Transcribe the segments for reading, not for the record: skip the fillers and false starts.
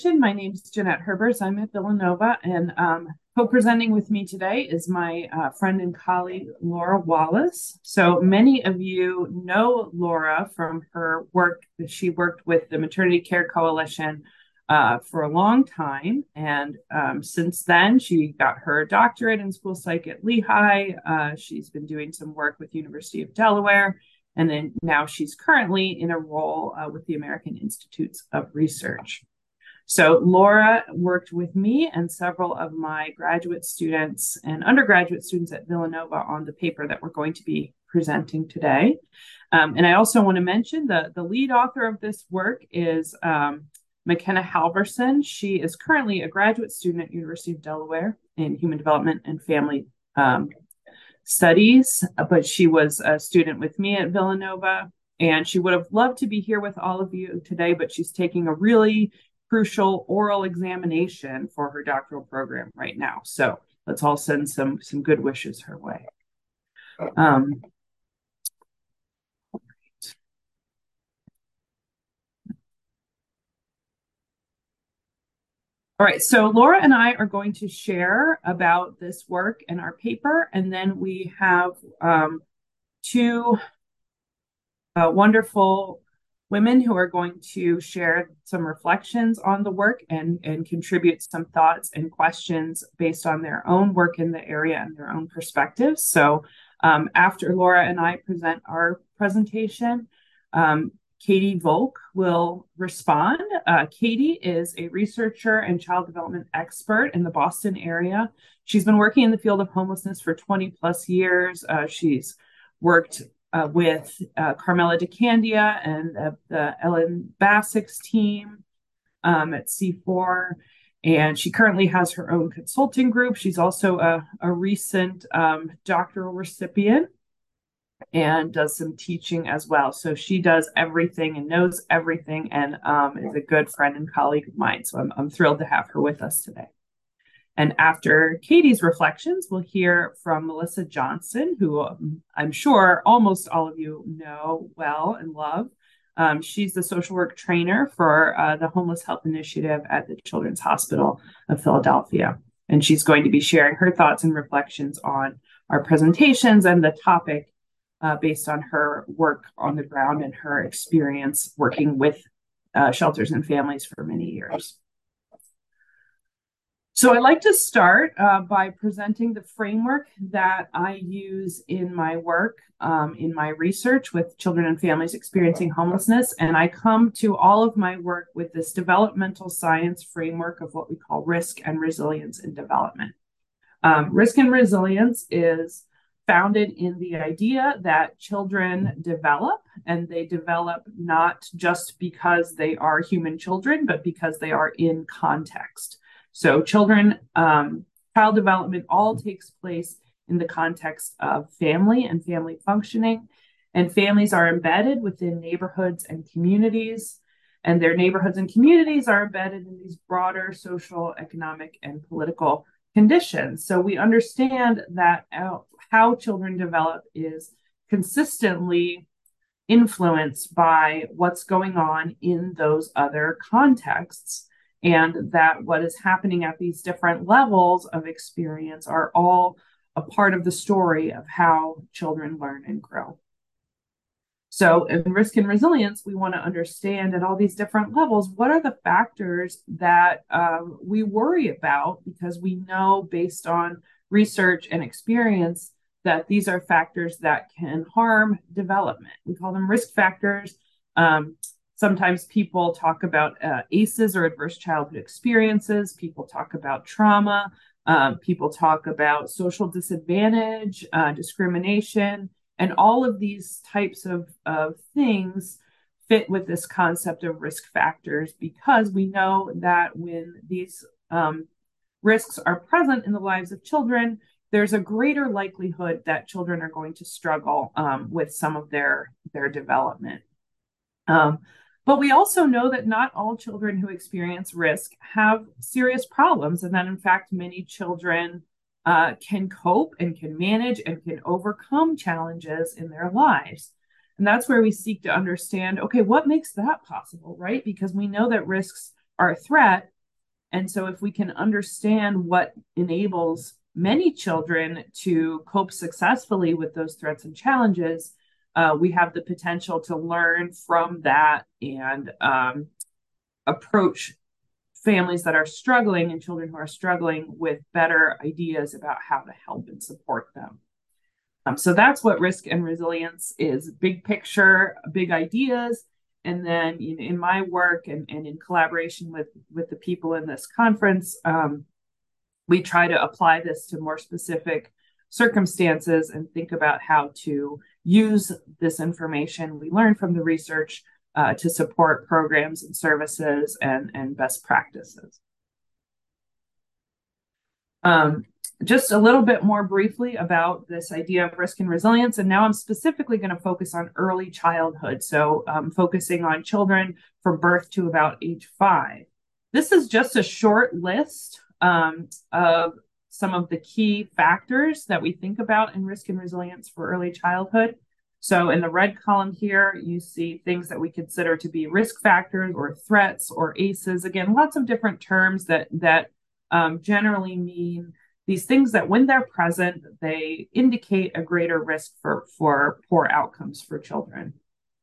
My name is Jeanette Herbers. I'm at Villanova, and co-presenting with me today is my friend and colleague, Laura Wallace. So many of you know Laura from her work. She worked with the Maternity Care Coalition for a long time, and since then, she got her doctorate in school psych at Lehigh. She's been doing some work with University of Delaware, and then now she's currently in a role with the American Institutes of Research. So Laura worked with me and several of my graduate students and undergraduate students at Villanova on the paper that we're going to be presenting today. And I also want to mention the lead author of this work is McKenna Halverson. She is currently a graduate student at University of Delaware in Human Development and Family Studies, but she was a student with me at Villanova, and she would have loved to be here with all of you today, but she's taking a really crucial oral examination for her doctoral program right now. So let's all send some good wishes her way. All right, so Laura and I are going to share about this work and our paper, and then we have two wonderful women who are going to share some reflections on the work and contribute some thoughts and questions based on their own work in the area and their own perspectives. So after Laura and I present our presentation, Katie Volk will respond. Katie is a researcher and child development expert in the Boston area. She's been working in the field of homelessness for 20 plus years. She's worked with Carmela DeCandia and the Ellen Bassett's team at C4. And she currently has her own consulting group. She's also a recent doctoral recipient and does some teaching as well. So she does everything and knows everything, and is a good friend and colleague of mine. So I'm thrilled to have her with us today. And after Katie's reflections, we'll hear from Melissa Johnson, who I'm sure almost all of you know well and love. She's the social work trainer for the Homeless Health Initiative at the Children's Hospital of Philadelphia. And she's going to be sharing her thoughts and reflections on our presentations and the topic based on her work on the ground and her experience working with shelters and families for many years. So I'd like to start by presenting the framework that I use in my work, in my research with children and families experiencing homelessness. And I come to all of my work with this developmental science framework of what we call risk and resilience in development. Risk and resilience is founded in the idea that children develop, and they develop not just because they are human children, but because they are in context. So child development all takes place in the context of family and family functioning, and families are embedded within neighborhoods and communities, and their neighborhoods and communities are embedded in these broader social, economic, and political conditions. So we understand that how children develop is consistently influenced by what's going on in those other contexts, and that what is happening at these different levels of experience are all a part of the story of how children learn and grow. So in risk and resilience, we want to understand at all these different levels, what are the factors that we worry about, because we know based on research and experience that these are factors that can harm development. We call them risk factors. Sometimes people talk about ACEs or adverse childhood experiences. People talk about trauma. People talk about social disadvantage, discrimination, and all of these types of things fit with this concept of risk factors, because we know that when these risks are present in the lives of children, there's a greater likelihood that children are going to struggle with some of their development. But we also know that not all children who experience risk have serious problems, and that in fact, many children can cope and can manage and can overcome challenges in their lives. And that's where we seek to understand, okay, what makes that possible, right? Because we know that risks are a threat, And so if we can understand what enables many children to cope successfully with those threats and challenges, we have the potential to learn from that and approach families that are struggling and children who are struggling with better ideas about how to help and support them. So that's what risk and resilience is: big picture, big ideas. And then in my work and in collaboration with the people in this conference, we try to apply this to more specific circumstances and think about how to use this information we learn from the research to support programs and services and best practices. Just a little bit more briefly about this idea of risk and resilience. And now I'm specifically going to focus on early childhood. So focusing on children from birth to about age 5. This is just a short list of some of the key factors that we think about in risk and resilience for early childhood. So in the red column here, you see things that we consider to be risk factors or threats or ACEs. Again, lots of different terms that generally mean these things that when they're present, they indicate a greater risk for poor outcomes for children.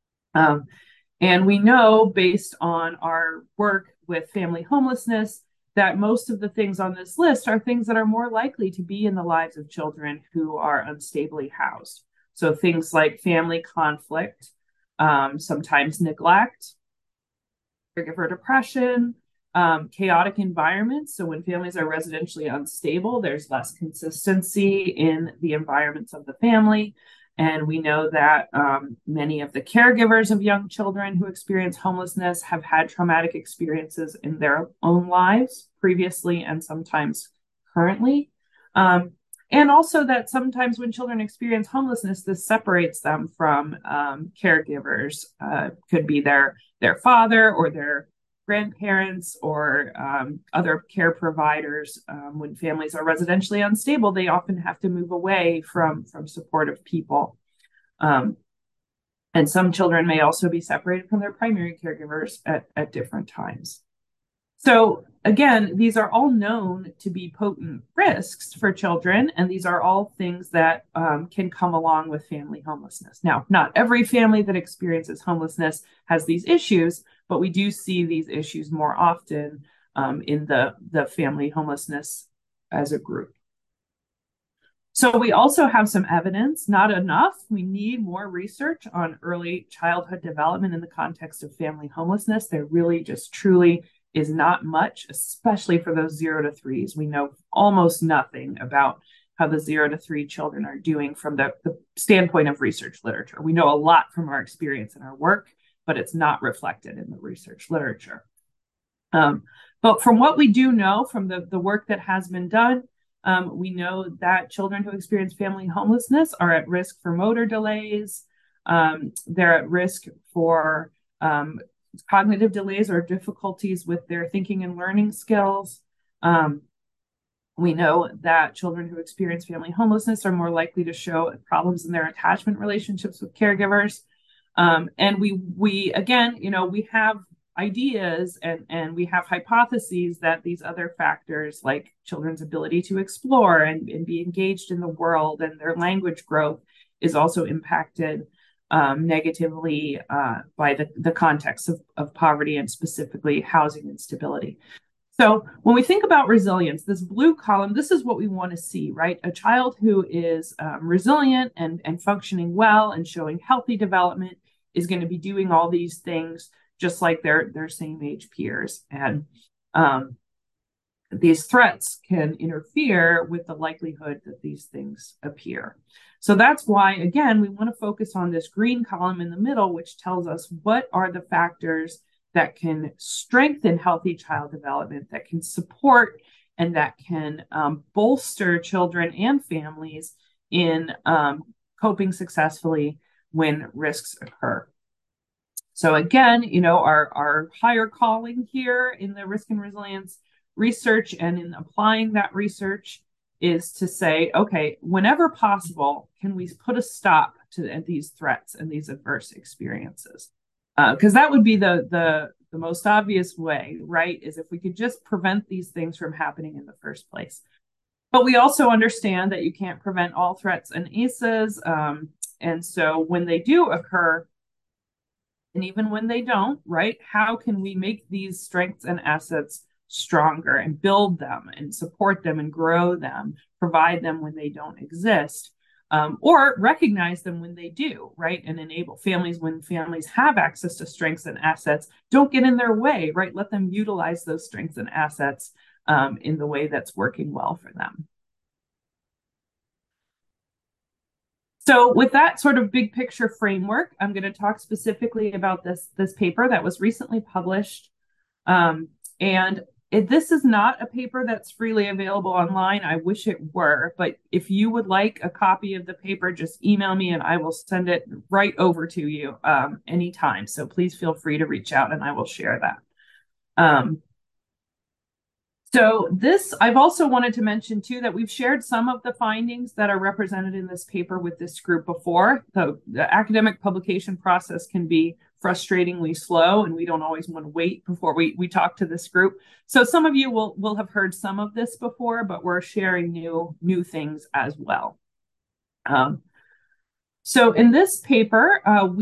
And we know based on our work with family homelessness that most of the things on this list are things that are more likely to be in the lives of children who are unstably housed. So things like family conflict, sometimes neglect, caregiver depression, chaotic environments. So when families are residentially unstable, there's less consistency in the environments of the family. And we know that many of the caregivers of young children who experience homelessness have had traumatic experiences in their own lives previously and sometimes currently. And also that sometimes when children experience homelessness, this separates them from caregivers. Could be their father or their grandparents or other care providers. When families are residentially unstable, they often have to move away from supportive people. And some children may also be separated from their primary caregivers at different times. So again, these are all known to be potent risks for children, and these are all things that can come along with family homelessness. Now, not every family that experiences homelessness has these issues, but we do see these issues more often in the family homelessness as a group. So we also have some evidence, not enough. We need more research on early childhood development in the context of family homelessness. There really just truly is not much, especially for those 0 to 3s. We know almost nothing about how the 0 to 3 children are doing from the standpoint of research literature. We know a lot from our experience and our work, but it's not reflected in the research literature. But from what we do know from the work that has been done, we know that children who experience family homelessness are at risk for motor delays. They're at risk for cognitive delays or difficulties with their thinking and learning skills. We know that children who experience family homelessness are more likely to show problems in their attachment relationships with caregivers. And we again, we have ideas and we have hypotheses that these other factors like children's ability to explore and be engaged in the world and their language growth is also impacted negatively by the context of poverty and specifically housing instability. So when we think about resilience, this blue column, this is what we want to see, right? A child who is resilient and functioning well and showing healthy development is going to be doing all these things just like their same age peers. And these threats can interfere with the likelihood that these things appear. So that's why, again, we want to focus on this green column in the middle, which tells us what are the factors that can strengthen healthy child development, that can support and that can bolster children and families in coping successfully when risks occur. So again, our higher calling here in the risk and resilience research and in applying that research is to say, okay, whenever possible, can we put a stop to these threats and these adverse experiences? Because that would be the the most obvious way, right, is if we could just prevent these things from happening in the first place. But we also understand that you can't prevent all threats and ACEs. And so when they do occur, and even when they don't, right, how can we make these strengths and assets stronger and build them and support them and grow them, provide them when they don't exist, or recognize them when they do, right, and enable families when families have access to strengths and assets, don't get in their way, right, let them utilize those strengths and assets in the way that's working well for them. So with that sort of big picture framework, I'm going to talk specifically about this paper that was recently published. This is not a paper that's freely available online. I wish it were, but if you would like a copy of the paper, just email me and I will send it right over to you anytime. So please feel free to reach out and I will share that. So this, I've also wanted to mention too, that we've shared some of the findings that are represented in this paper with this group before. The academic publication process can be frustratingly slow and we don't always want to wait before we talk to this group. So some of you will have heard some of this before, but we're sharing new things as well. So in this paper,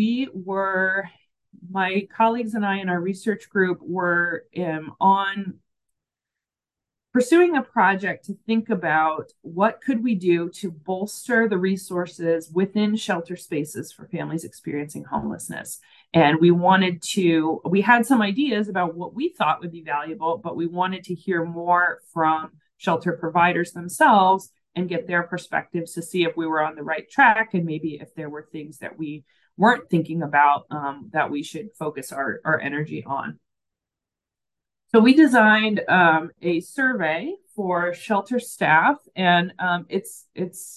my colleagues and I in our research group were on pursuing a project to think about what could we do to bolster the resources within shelter spaces for families experiencing homelessness. And we had some ideas about what we thought would be valuable, but we wanted to hear more from shelter providers themselves and get their perspectives to see if we were on the right track and maybe if there were things that we weren't thinking about that we should focus our energy on. So we designed a survey for shelter staff, and this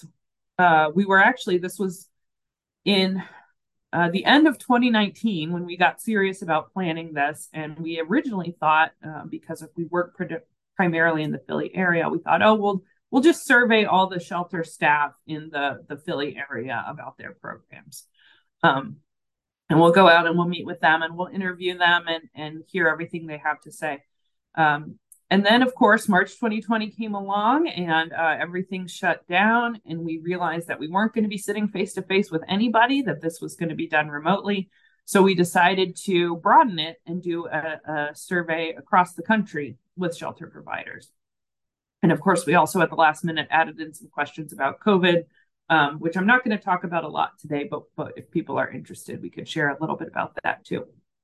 was in the end of 2019 when we got serious about planning this, and we originally thought because if we work primarily in the Philly area, we thought, oh, we'll just survey all the shelter staff in the Philly area about their programs. And we'll go out and we'll meet with them and we'll interview them and hear everything they have to say. And then, of course, March 2020 came along and everything shut down. And we realized that we weren't going to be sitting face to face with anybody, that this was going to be done remotely. So we decided to broaden it and do a survey across the country with shelter providers. And of course, we also at the last minute added in some questions about COVID, which I'm not going to talk about a lot today, but if people are interested, we could share a little bit about that too.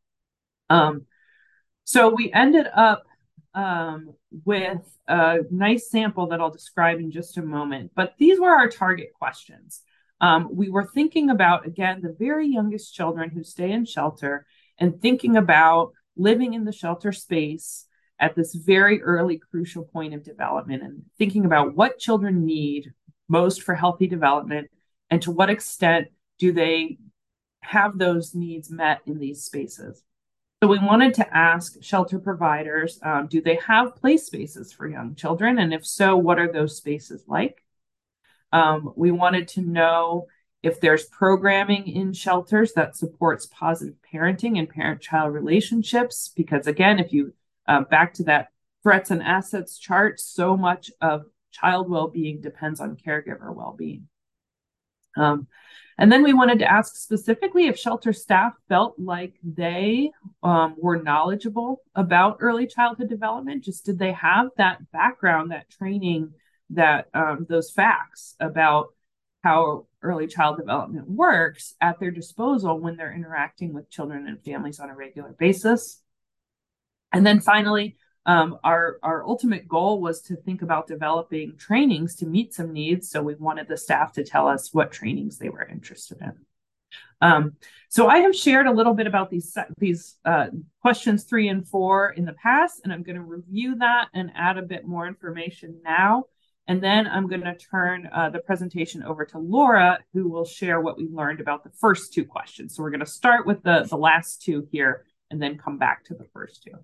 So we ended up with a nice sample that I'll describe in just a moment, but these were our target questions. We were thinking about, again, the very youngest children who stay in shelter and thinking about living in the shelter space at this very early crucial point of development and thinking about what children need most for healthy development and to what extent do they have those needs met in these spaces. So we wanted to ask shelter providers, do they have play spaces for young children? And if so, what are those spaces like? We wanted to know if there's programming in shelters that supports positive parenting and parent-child relationships, because again, if you back to that threats and assets chart, so much of child well-being depends on caregiver well-being. And then we wanted to ask specifically if shelter staff felt like they were knowledgeable about early childhood development. Just did they have that background, that training, that those facts about how early child development works at their disposal when they're interacting with children and families on a regular basis. And then finally, our ultimate goal was to think about developing trainings to meet some needs. So we wanted the staff to tell us what trainings they were interested in. So I have shared a little bit about these questions 3 and 4 in the past, and I'm going to review that and add a bit more information now. And then I'm going to turn the presentation over to Laura, who will share what we learned about the first 2 questions. So we're going to start with the last 2 here and then come back to the first 2.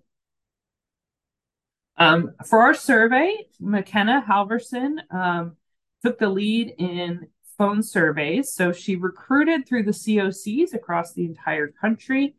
For our survey, McKenna Halverson took the lead in phone surveys. So she recruited through the COCs across the entire country.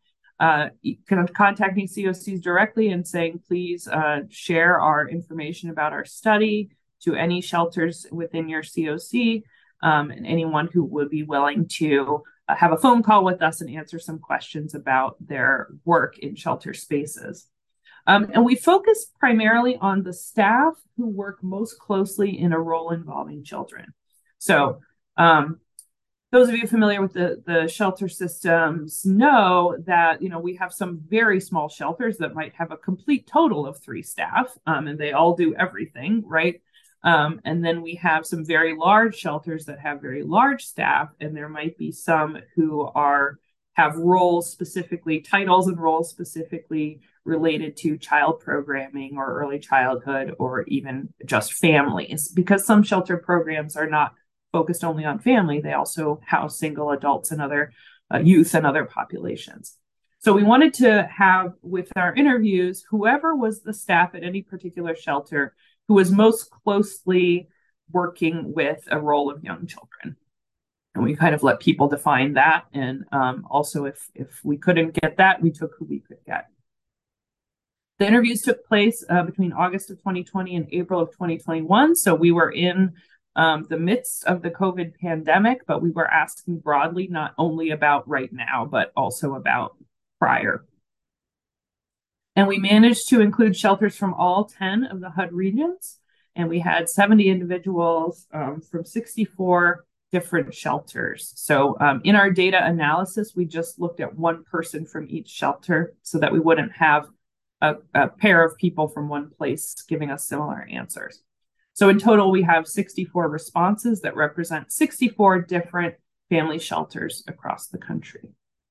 contacting COCs directly and saying, please share our information about our study to any shelters within your COC, and anyone who would be willing to have a phone call with us and answer some questions about their work in shelter spaces. And we focus primarily on the staff who work most closely in a role involving children. So those of you familiar with the shelter systems know that, we have some very small shelters that might have a complete total of 3 staff, and they all do everything, right? And then we have some very large shelters that have very large staff, and there might be some who have roles specifically, titles and roles specifically related to child programming or early childhood or even just families, because some shelter programs are not focused only on family. They also house single adults and other youth and other populations. So we wanted to have with our interviews, whoever was the staff at any particular shelter who was most closely working with a role of young children. And we kind of let people define that. And also if we couldn't get that, we took who we could get. The interviews took place between August of 2020 and April of 2021. So we were in the midst of the COVID pandemic, but we were asking broadly, not only about right now, but also about prior. And we managed to include shelters from all 10 of the HUD regions. And we had 70 individuals from 64 different shelters. So in our data analysis, we just looked at one person from each shelter so that we wouldn't have a pair of people from one place giving us similar answers. So in total, we have 64 responses that represent 64 different family shelters across the country.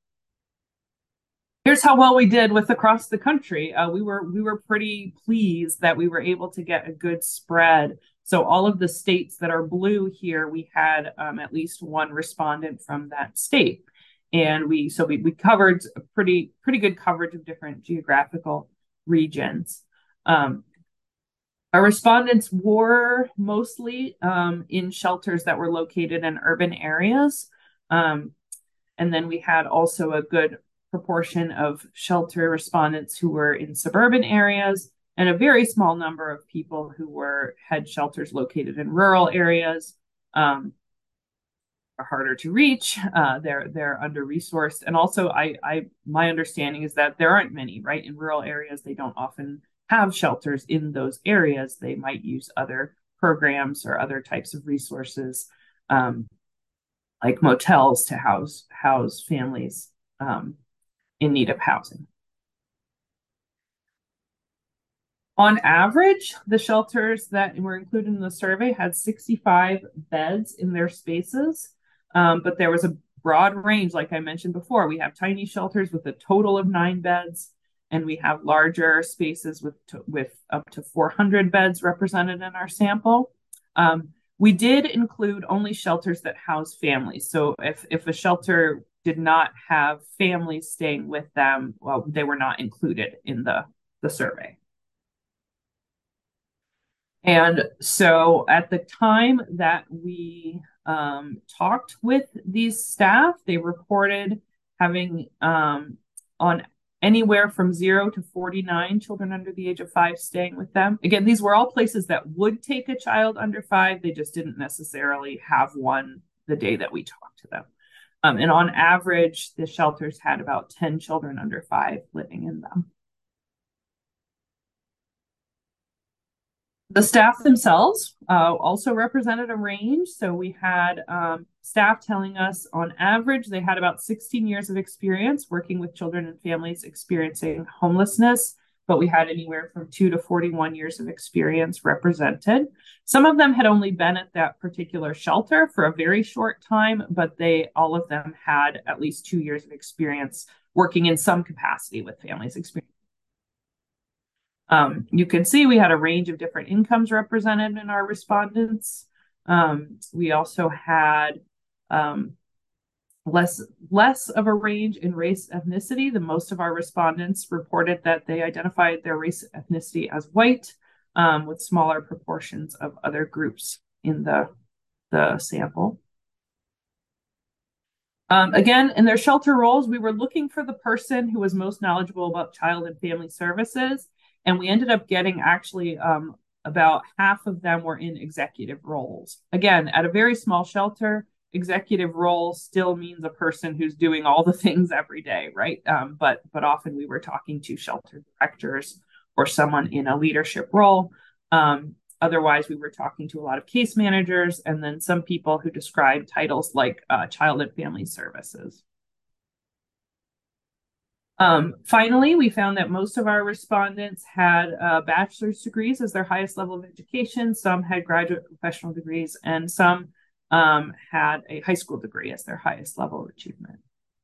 Here's how well we did with across the country. We were pretty pleased that we were able to get a good spread. So all of the states that are blue here, we had at least one respondent from that state. And we covered a pretty good coverage of different geographical regions. Our respondents were mostly in shelters that were located in urban areas. And then we had also a good proportion of shelter respondents who were in suburban areas, and a very small number of people who had shelters located in rural areas. Are harder to reach. They're under-resourced. And also my understanding is that there aren't many, right? In rural areas, they don't often have shelters in those areas. They might use other programs or other types of resources, like motels to house families in need of housing. On average, the shelters that were included in the survey had 65 beds in their spaces, but there was a broad range. Like I mentioned before, we have tiny shelters with a total of 9 beds, and we have larger spaces with up to 400 beds represented in our sample. We did include only shelters that house families. So if a shelter did not have families staying with them, well, they were not included in the survey. And so at the time that we talked with these staff, they reported having on anywhere from 0 to 49 children under the age of 5 staying with them. Again, these were all places that would take a child under 5. They just didn't necessarily have one the day that we talked to them. And on average, the shelters had about 10 children under 5 living in them. The staff themselves also represented a range. So we had staff telling us on average, they had about 16 years of experience working with children and families experiencing homelessness, but we had anywhere from 2 to 41 years of experience represented. Some of them had only been at that particular shelter for a very short time, but all of them had at least 2 years of experience working in some capacity with families experiencing. You can see we had a range of different incomes represented in our respondents. We also had less of a range in race ethnicity. The most of our respondents reported that they identified their race ethnicity as white, with smaller proportions of other groups in the sample. Again, in their shelter roles, we were looking for the person who was most knowledgeable about child and family services. And we ended up getting actually about half of them were in executive roles. Again, at a very small shelter, executive role still means a person who's doing all the things every day, right? But often we were talking to shelter directors or someone in a leadership role. Otherwise, we were talking to a lot of case managers and then some people who describe titles like child and family services. Finally, we found that most of our respondents had bachelor's degrees as their highest level of education. Some had graduate professional degrees, and some had a high school degree as their highest level of achievement.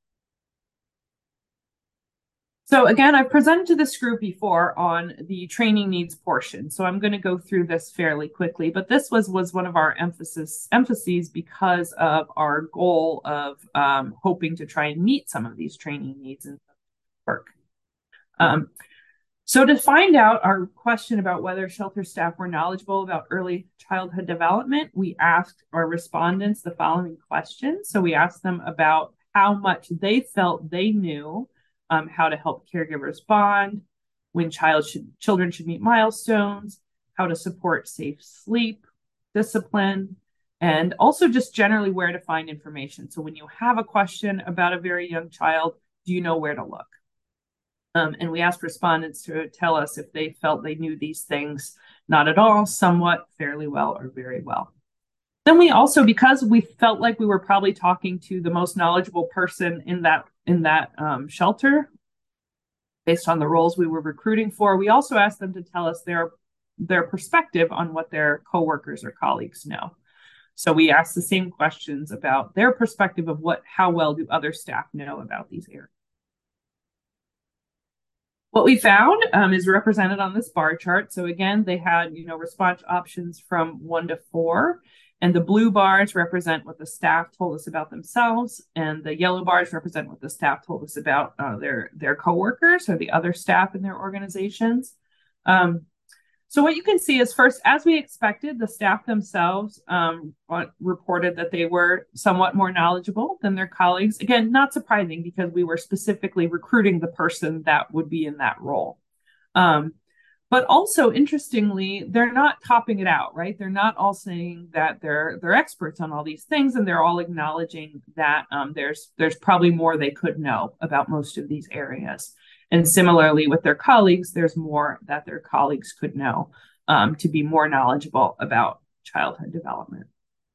So again, I've presented to this group before on the training needs portion. So I'm going to go through this fairly quickly, but this was one of our emphases because of our goal of hoping to try and meet some of these training needs in work. So to find out our question about whether shelter staff were knowledgeable about early childhood development, we asked our respondents the following questions. So we asked them about how much they felt they knew how to help caregivers bond, when children should meet milestones, how to support safe sleep, discipline, and also just generally where to find information. So when you have a question about a very young child, do you know where to look? And we asked respondents to tell us if they felt they knew these things, not at all, somewhat, fairly well, or very well. Then we also, because we felt like we were probably talking to the most knowledgeable person in that shelter, based on the roles we were recruiting for, we also asked them to tell us their perspective on what their coworkers or colleagues know. So we asked the same questions about their perspective of how well do other staff know about these areas. What we found is represented on this bar chart. So again, they had response options from 1 to 4, and the blue bars represent what the staff told us about themselves, and the yellow bars represent what the staff told us about their coworkers or the other staff in their organizations. So what you can see is first, as we expected, the staff themselves reported that they were somewhat more knowledgeable than their colleagues. Again, not surprising because we were specifically recruiting the person that would be in that role. But also, interestingly, they're not topping it out, right? They're not all saying that they're experts on all these things, and they're all acknowledging that there's probably more they could know about most of these areas. And similarly with their colleagues, there's more that their colleagues could know to be more knowledgeable about childhood development.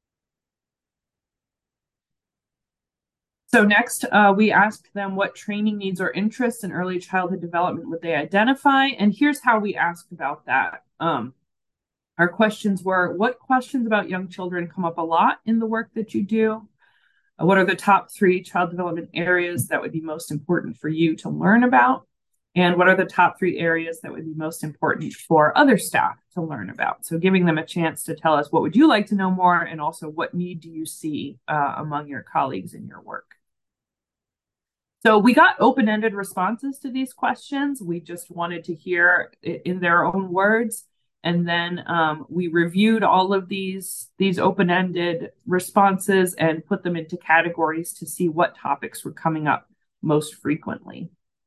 So next, we asked them what training needs or interests in early childhood development would they identify? And here's how we asked about that. Our questions were, what questions about young children come up a lot in the work that you do? What are the top 3 child development areas that would be most important for you to learn about? And what are the top 3 areas that would be most important for other staff to learn about? So giving them a chance to tell us what would you like to know more, and also what need do you see among your colleagues in your work? So we got open-ended responses to these questions. We just wanted to hear it in their own words. And then we reviewed all of these open-ended responses and put them into categories to see what topics were coming up most frequently.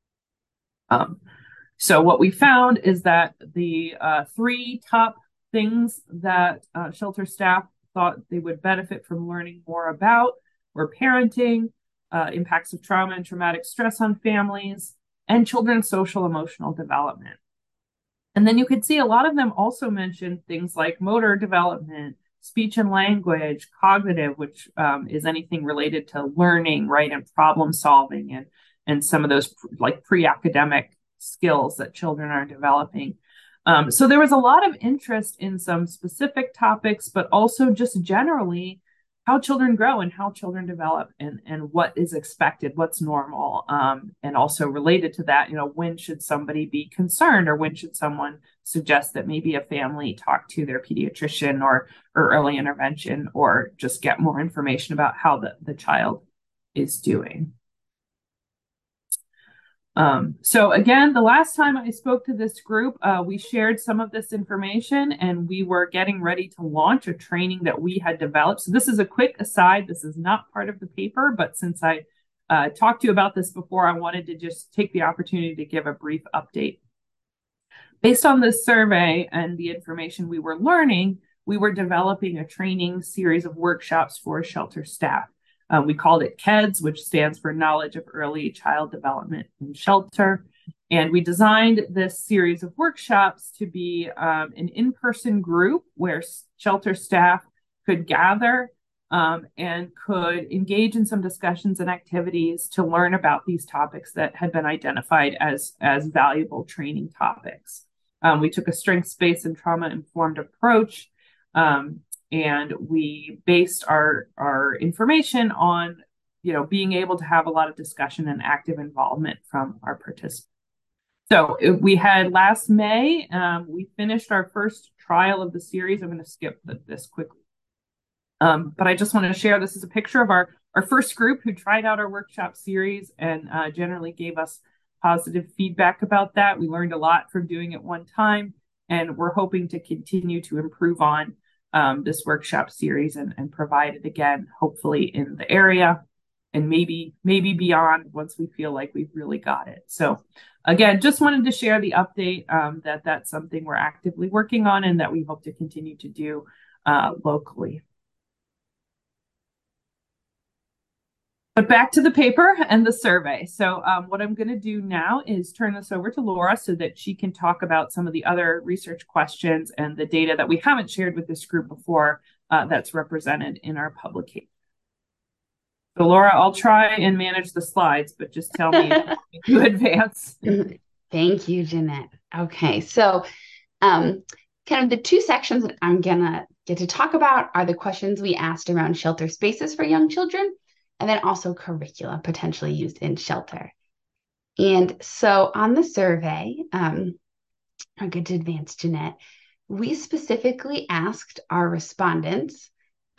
So what we found is that the 3 top things that shelter staff thought they would benefit from learning more about were parenting, impacts of trauma and traumatic stress on families, and children's social emotional development. And then you could see a lot of them also mentioned things like motor development, speech and language, cognitive, which is anything related to learning, right, and problem solving, and some of those like pre-academic skills that children are developing. So there was a lot of interest in some specific topics, but also just generally how children grow and how children develop, and what is expected, what's normal. And also related to that, when should somebody be concerned, or when should someone suggest that maybe a family talk to their pediatrician or early intervention, or just get more information about how the child is doing. So again, the last time I spoke to this group, we shared some of this information and we were getting ready to launch a training that we had developed. So this is a quick aside. This is not part of the paper, but since I talked to you about this before, I wanted to just take the opportunity to give a brief update. Based on this survey and the information we were learning, we were developing a training series of workshops for shelter staff. We called it KEDS, which stands for Knowledge of Early Child Development in Shelter. And we designed this series of workshops to be an in-person group where shelter staff could gather and could engage in some discussions and activities to learn about these topics that had been identified as valuable training topics. We took a strengths-based and trauma-informed approach, and we based our information on, being able to have a lot of discussion and active involvement from our participants. So we had last May, we finished our first trial of the series. I'm going to skip this quickly. But I just want to share, this is a picture of our first group who tried out our workshop series and generally gave us positive feedback about that. We learned a lot from doing it one time, and we're hoping to continue to improve on this workshop series and provide it again, hopefully in the area and maybe beyond once we feel like we've really got it. So again, just wanted to share the update that that's something we're actively working on and that we hope to continue to do locally. But back to the paper and the survey. So what I'm going to do now is turn this over to Laura so that she can talk about some of the other research questions and the data that we haven't shared with this group before that's represented in our publication. So Laura, I'll try and manage the slides, but just tell me to advance. Thank you, Jeanette. Okay, so kind of the two sections that I'm going to get to talk about are the questions we asked around shelter spaces for young children, and then also curriculum potentially used in shelter. And so on the survey, I'll get to advance, Jeanette, we specifically asked our respondents,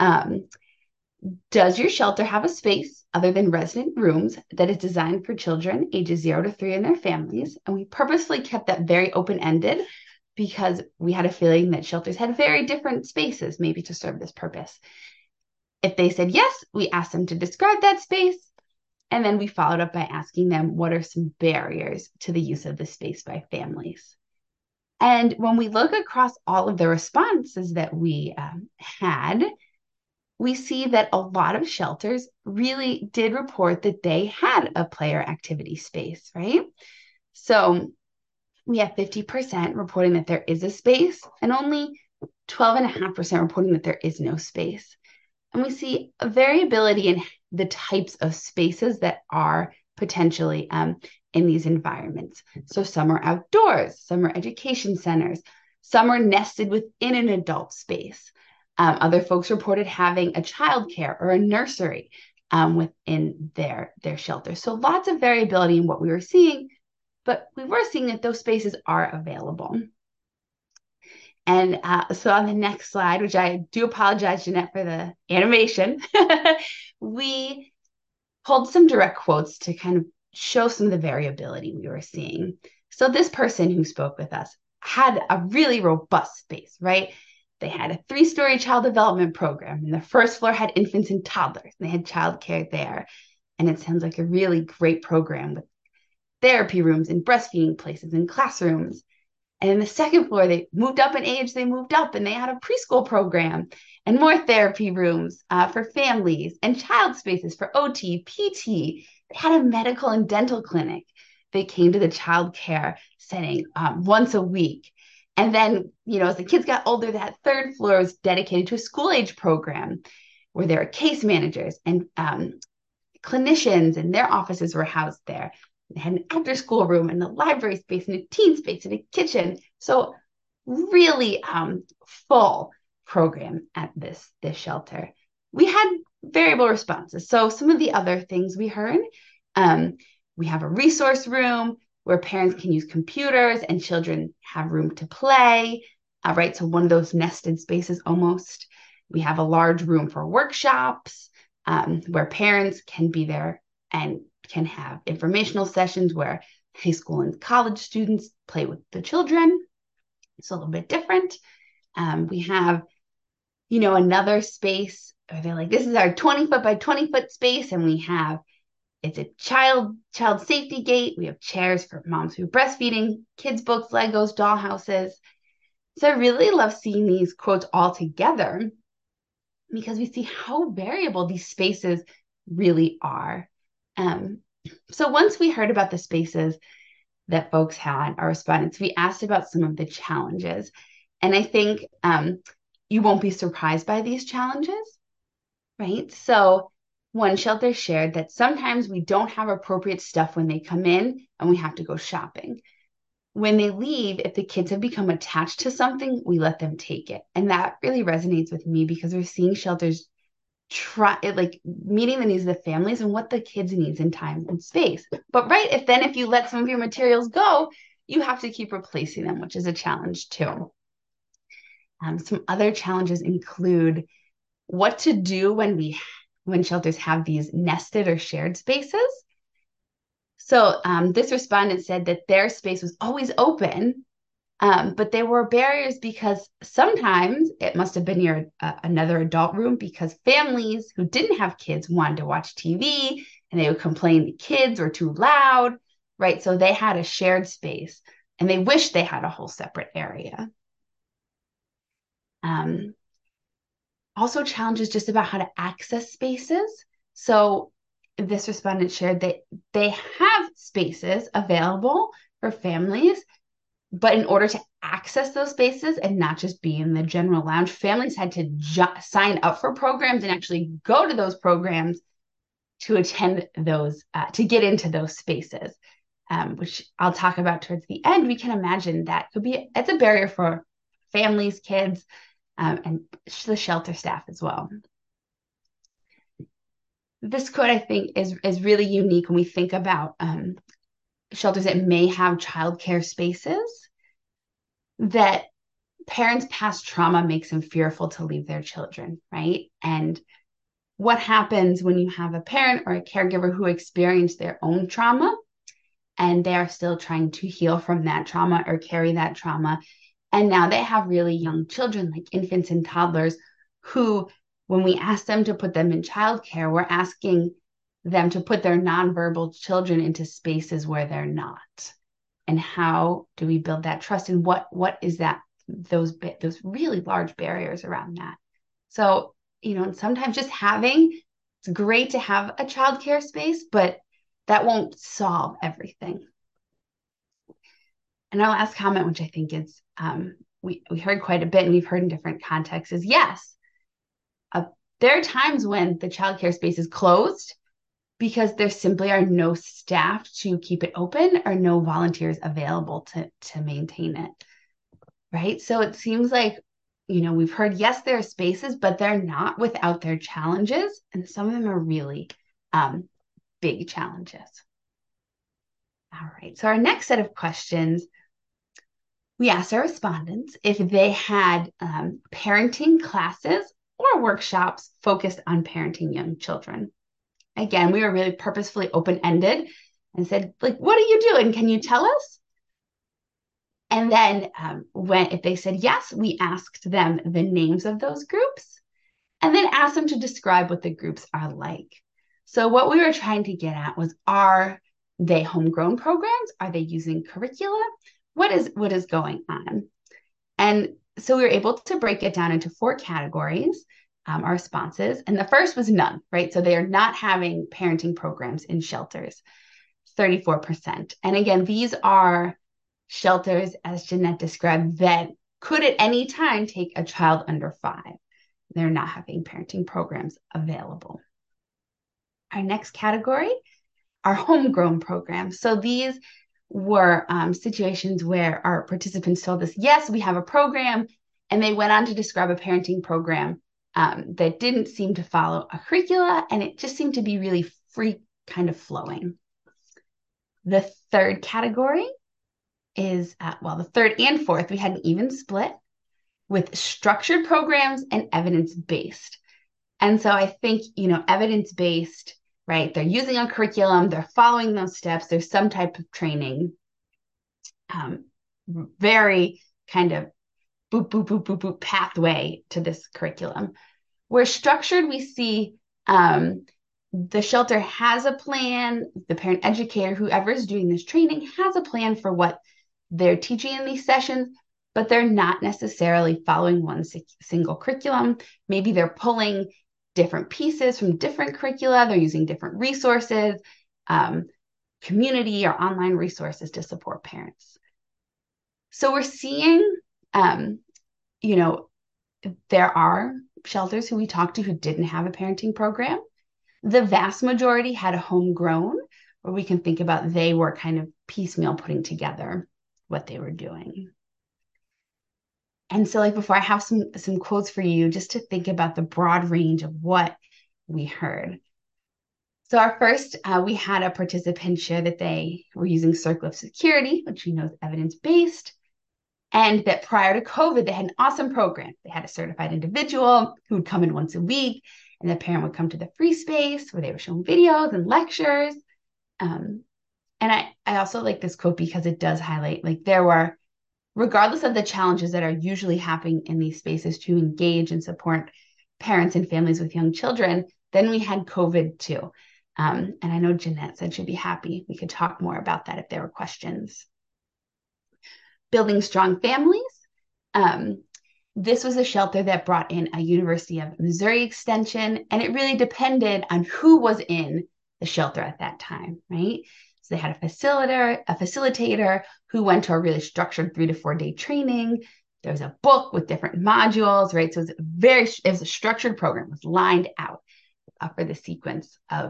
does your shelter have a space other than resident rooms that is designed for children ages 0 to 3 and their families? And we purposely kept that very open-ended because we had a feeling that shelters had very different spaces maybe to serve this purpose. If they said yes, we asked them to describe that space, and then we followed up by asking them what are some barriers to the use of the space by families. And when we look across all of the responses that we had, we see that a lot of shelters really did report that they had a player activity space, right? So we have 50% reporting that there is a space and only 12.5% reporting that there is no space. And we see a variability in the types of spaces that are potentially in these environments. So some are outdoors, some are education centers, some are nested within an adult space. Other folks reported having a childcare or a nursery within their shelter. So lots of variability in what we were seeing, but we were seeing that those spaces are available. And so on the next slide, which I do apologize, Jeanette, for the animation, we pulled some direct quotes to kind of show some of the variability we were seeing. So this person who spoke with us had a really robust space, right? They had a 3-story child development program, and the first floor had infants and toddlers. And they had childcare there. And it sounds like a really great program with therapy rooms and breastfeeding places and classrooms. And in the second floor, they moved up in age, they moved up and they had a preschool program and more therapy rooms for families and child spaces for OT, PT. They had a medical and dental clinic. They came to the child care setting once a week. And then, as the kids got older, that third floor was dedicated to a school age program where there are case managers and clinicians, and their offices were housed there. They had an after school room and a library space and a teen space and a kitchen. So really full program at this shelter. We had variable responses. So some of the other things we heard, we have a resource room where parents can use computers and children have room to play, right? So one of those nested spaces almost. We have a large room for workshops where parents can be there and can have informational sessions where high school and college students play with the children. It's a little bit different. We have, another space, or they're like, this is our 20-foot by 20-foot space. And it's a child safety gate. We have chairs for moms who are breastfeeding, kids' books, Legos, doll houses. So I really love seeing these quotes all together because we see how variable these spaces really are. So once we heard about the spaces that folks had, our respondents, we asked about some of the challenges. And I think you won't be surprised by these challenges, right? So one shelter shared that sometimes we don't have appropriate stuff when they come in and we have to go shopping. When they leave, if the kids have become attached to something, we let them take it. And that really resonates with me because we're seeing shelters try like meeting the needs of the families and what the kids needs in time and space. But if you let some of your materials go, you have to keep replacing them, which is a challenge too. Some other challenges include what to do when shelters have these nested or shared spaces. So this respondent said that their space was always open, but there were barriers because sometimes it must have been near another adult room because families who didn't have kids wanted to watch TV and they would complain the kids were too loud, right? So they had a shared space and they wished they had a whole separate area. Also challenges just about how to access spaces. So this respondent shared that they have spaces available for families, but in order to access those spaces and not just be in the general lounge, families had to sign up for programs and actually go to those programs to attend those, to get into those spaces, which I'll talk about towards the end. We can imagine it's a barrier for families, kids, and the shelter staff as well. This quote, I think, is really unique when we think about shelters that may have childcare spaces, that parents' past trauma makes them fearful to leave their children, right? And what happens when you have a parent or a caregiver who experienced their own trauma and they are still trying to heal from that trauma or carry that trauma? And now they have really young children, like infants and toddlers, who, when we ask them to put them in childcare, we're asking them to put their nonverbal children into spaces where they're not. And how do we build that trust? And what is that, those really large barriers around that? So, sometimes just it's great to have a childcare space, but that won't solve everything. And our last comment, which I think is, we heard quite a bit and we've heard in different contexts, is yes, there are times when the childcare space is closed because there simply are no staff to keep it open or no volunteers available to maintain it, right? So it seems like, we've heard, yes, there are spaces, but they're not without their challenges. And some of them are really big challenges. All right, so our next set of questions, we asked our respondents if they had parenting classes or workshops focused on parenting young children. Again, we were really purposefully open-ended and said, what are you doing? Can you tell us? And then if they said yes, we asked them the names of those groups and then asked them to describe what the groups are like. So what we were trying to get at was, are they homegrown programs? Are they using curricula? What is going on? And so we were able to break it down into 4 categories, our responses. And the first was none, right? So they are not having parenting programs in shelters, 34%. And again, these are shelters, as Jeanette described, that could at any time take a child under 5. They're not having parenting programs available. Our next category are homegrown programs. So these were situations where our participants told us, yes, we have a program, and they went on to describe a parenting program that didn't seem to follow a curricula, and it just seemed to be really free, kind of flowing. The third category is, the third and fourth, we had an even split with structured programs and evidence-based. And so I think, evidence-based right? They're using a curriculum, they're following those steps, there's some type of training, um, very kind of boop, boop, boop, boop, boop pathway to this curriculum. Where structured, we see the shelter has a plan, the parent educator, whoever is doing this training, has a plan for what they're teaching in these sessions, but they're not necessarily following one single curriculum. Maybe they're pulling different pieces from different curricula, they're using different resources, community or online resources to support parents. So we're seeing, you know, there are shelters who we talked to who didn't have a parenting program. The vast majority had a homegrown, where we can think about they were kind of piecemeal putting together what they were doing. And so, like before, I have some quotes for you just to think about the broad range of what we heard. So our first, we had a participant share that they were using Circle of Security, which we know is evidence-based, and that prior to COVID, they had an awesome program. They had a certified individual who would come in once a week, and the parent would come to the free space where they were showing videos and lectures. And I also like this quote because it does highlight, like, there were, regardless of the challenges that are usually happening in these spaces to engage and support parents and families with young children, then we had COVID too. And I know Jeanette said she'd be happy we could talk more about that if there were questions. Building strong families. This was a shelter that brought in a University of Missouri extension, and it really depended on who was in the shelter at that time, right? So they had a facilitator who went to a really structured 3 to 4 day training. There was a book with different modules, right? So it was a structured program, it was lined out for the sequence of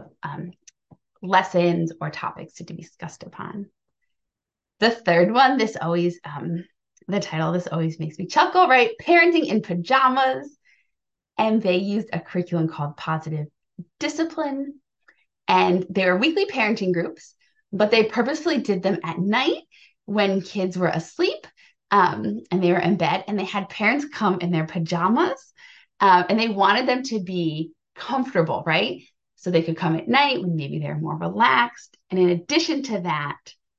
lessons or topics to be discussed upon. The third one, this always, the title, this always makes me chuckle, right? Parenting in Pajamas. And they used a curriculum called Positive Discipline. And they were weekly parenting groups, but they purposefully did them at night when kids were asleep, and they were in bed, and they had parents come in their pajamas, and they wanted them to be comfortable, right? So they could come at night when maybe they're more relaxed. And in addition to that,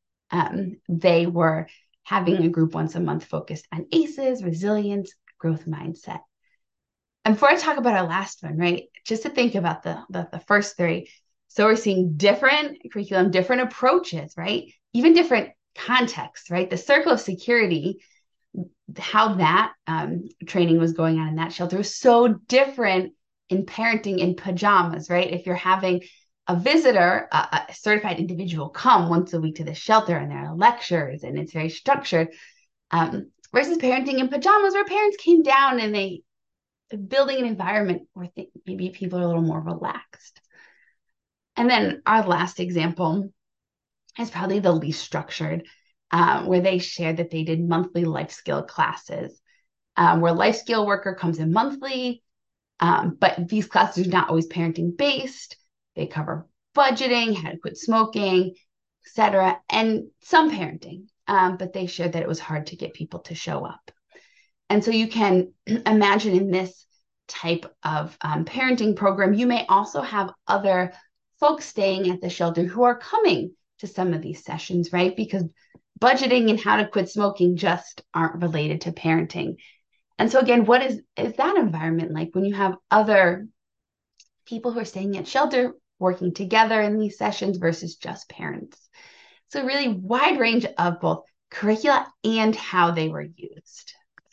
they were having a group once a month focused on ACEs, resilience, growth mindset. And before I talk about our last one, right, just to think about the first three. So we're seeing different curriculum, different approaches, right? Even different contexts, right? The Circle of Security, how that training was going on in that shelter was so different in parenting in pajamas, right? If you're having a visitor, a certified individual come once a week to the shelter, and there are lectures and it's very structured, versus parenting in pajamas where parents came down and they building an environment where maybe people are a little more relaxed. And then our last example is probably the least structured, where they shared that they did monthly life skill classes, where life skill worker comes in monthly, but these classes are not always parenting based. They cover budgeting, how to quit smoking, etc., and some parenting. But they shared that it was hard to get people to show up. And so you can imagine in this type of parenting program, you may also have other folks staying at the shelter who are coming to some of these sessions, right? Because budgeting and how to quit smoking just aren't related to parenting. And so again, what is that environment like when you have other people who are staying at shelter working together in these sessions versus just parents? So really wide range of both curricula and how they were used.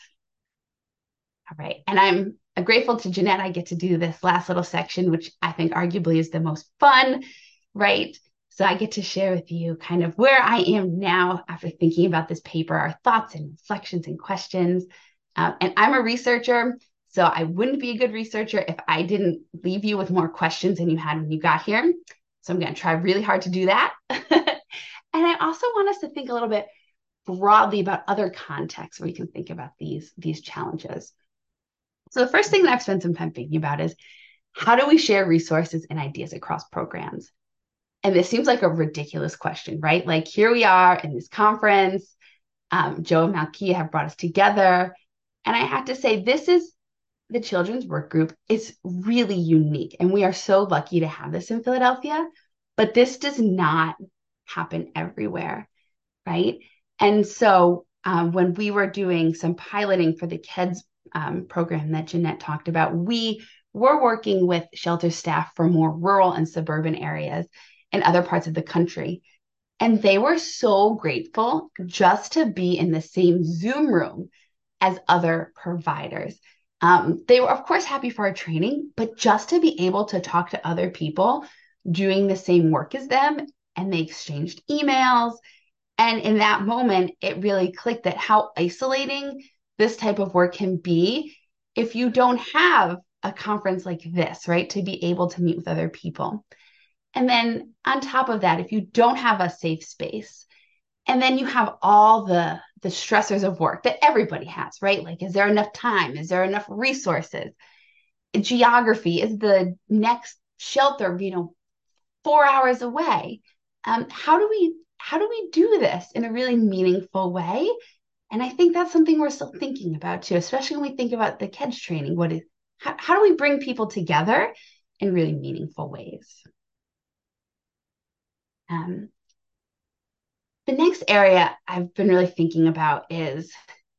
All right. And I'm grateful to Jeanette. I get to do this last little section, which I think arguably is the most fun, right? So I get to share with you kind of where I am now after thinking about this paper, our thoughts and reflections and questions. And I'm a researcher, so I wouldn't be a good researcher if I didn't leave you with more questions than you had when you got here. So I'm going to try really hard to do that. And I also want us to think a little bit broadly about other contexts where you can think about these challenges. So the first thing that I've spent some time thinking about is, how do we share resources and ideas across programs? And this seems like a ridiculous question, right? Like, here we are in this conference. Joe and Malkia have brought us together. And I have to say, this is the children's work group is really unique. And we are so lucky to have this in Philadelphia, but this does not happen everywhere, right? And so when we were doing some piloting for the kids program that Jeanette talked about, we were working with shelter staff for more rural and suburban areas and other parts of the country. And they were so grateful just to be in the same Zoom room as other providers. They were, of course, happy for our training, but just to be able to talk to other people doing the same work as them, and they exchanged emails. And in that moment, it really clicked at how isolating this type of work can be if you don't have a conference like this, right? To be able to meet with other people. And then on top of that, if you don't have a safe space, and then you have all the stressors of work that everybody has, right? Like, is there enough time? Is there enough resources? Geography is the next shelter, 4 hours away. How do we do this in a really meaningful way? And I think that's something we're still thinking about too, especially when we think about the kids training. How do we bring people together in really meaningful ways? Um, the next area I've been really thinking about is,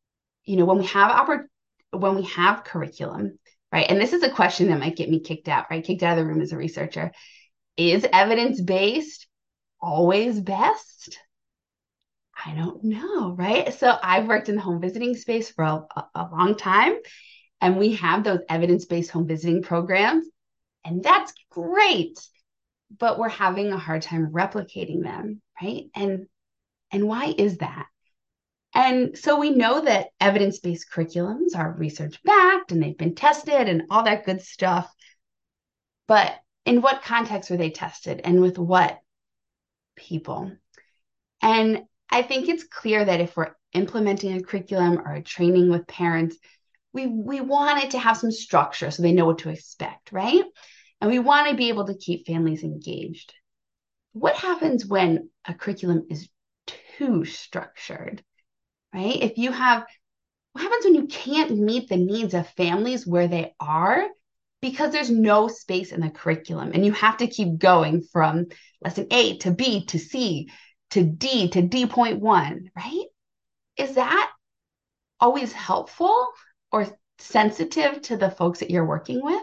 when we have curriculum, right? And this is a question that might get me kicked out, right? Kicked out of the room as a researcher. Is evidence-based always best? I don't know, right? So I've worked in the home visiting space for a long time, and we have those evidence-based home visiting programs, and that's great, but we're having a hard time replicating them, right? And why is that? And so we know that evidence-based curriculums are research-backed and they've been tested and all that good stuff. But in what context were they tested and with what people? And I think it's clear that if we're implementing a curriculum or a training with parents, we want it to have some structure so they know what to expect, right? And we want to be able to keep families engaged. What happens when a curriculum is too structured, right? What happens when you can't meet the needs of families where they are because there's no space in the curriculum and you have to keep going from lesson A to B to C to D.1, right? Is that always helpful or sensitive to the folks that you're working with?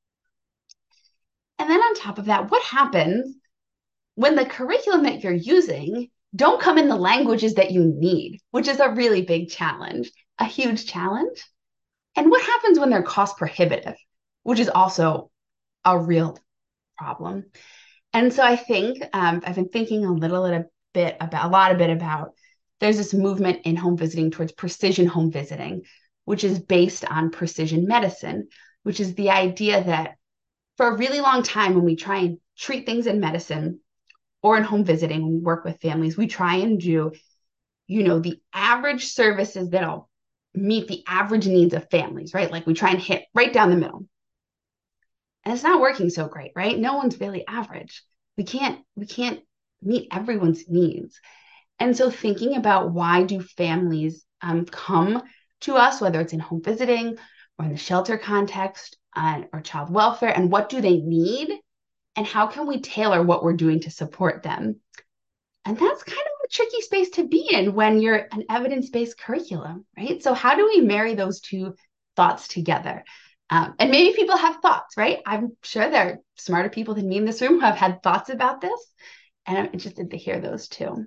And then on top of that, what happens when the curriculum that you're using don't come in the languages that you need, which is a really big challenge, a huge challenge? And what happens when they're cost prohibitive, which is also a real problem? And so I think I've been thinking a lot about there's this movement in home visiting towards precision home visiting, which is based on precision medicine, which is the idea that for a really long time when we try and treat things in medicine or in home visiting, when we work with families, we try and do, the average services that'll meet the average needs of families, right? Like we try and hit right down the middle. And it's not working so great, right? No one's really average. We can't meet everyone's needs. And so thinking about why do families come to us, whether it's in home visiting or in the shelter context or child welfare, and what do they need? And how can we tailor what we're doing to support them? And that's kind of a tricky space to be in when you're an evidence-based curriculum, right? So how do we marry those two thoughts together? And maybe people have thoughts, right? I'm sure there are smarter people than me in this room who have had thoughts about this, and I'm interested to hear those too.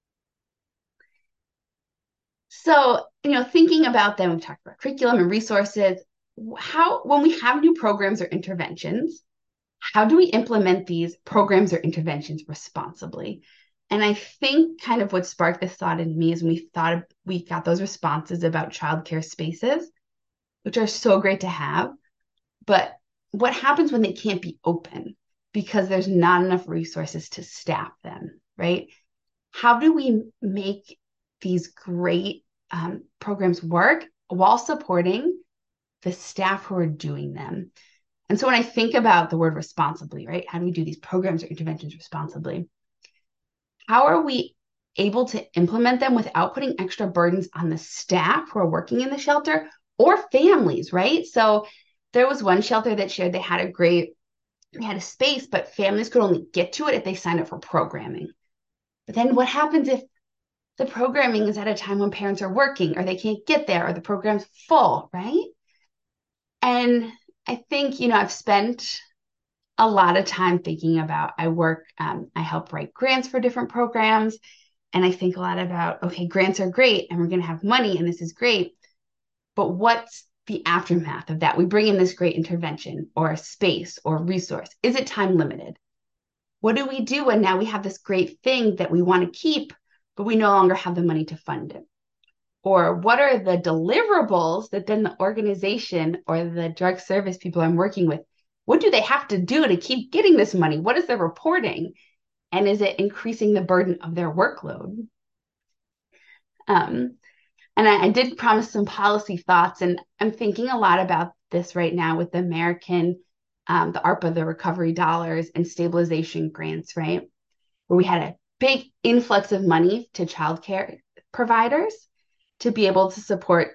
So, thinking about them, we've talked about curriculum and resources. When we have new programs or interventions, how do we implement these programs or interventions responsibly? And I think kind of what sparked this thought in me is when we got those responses about childcare spaces, which are so great to have. But what happens when they can't be open because there's not enough resources to staff them, right? How do we make these great programs work while supporting the staff who are doing them? And so when I think about the word responsibly, right? How do we do these programs or interventions responsibly? How are we able to implement them without putting extra burdens on the staff who are working in the shelter or families, right? So There was one shelter that shared they had a space, but families could only get to it if they signed up for programming. But then what happens if the programming is at a time when parents are working or they can't get there or the program's full, right? And I think, I've spent a lot of time thinking about, I help write grants for different programs. And I think a lot about, okay, grants are great and we're going to have money and this is great. But what's the aftermath of that? We bring in this great intervention or a space or resource. Is it time limited? What do we do when now we have this great thing that we want to keep, but we no longer have the money to fund it? Or what are the deliverables that then the organization or the drug service people I'm working with, what do they have to do to keep getting this money? What is their reporting? And is it increasing the burden of their workload? And I did promise some policy thoughts, and I'm thinking a lot about this right now with the ARPA, the recovery dollars and stabilization grants, right? Where we had a big influx of money to childcare providers to be able to support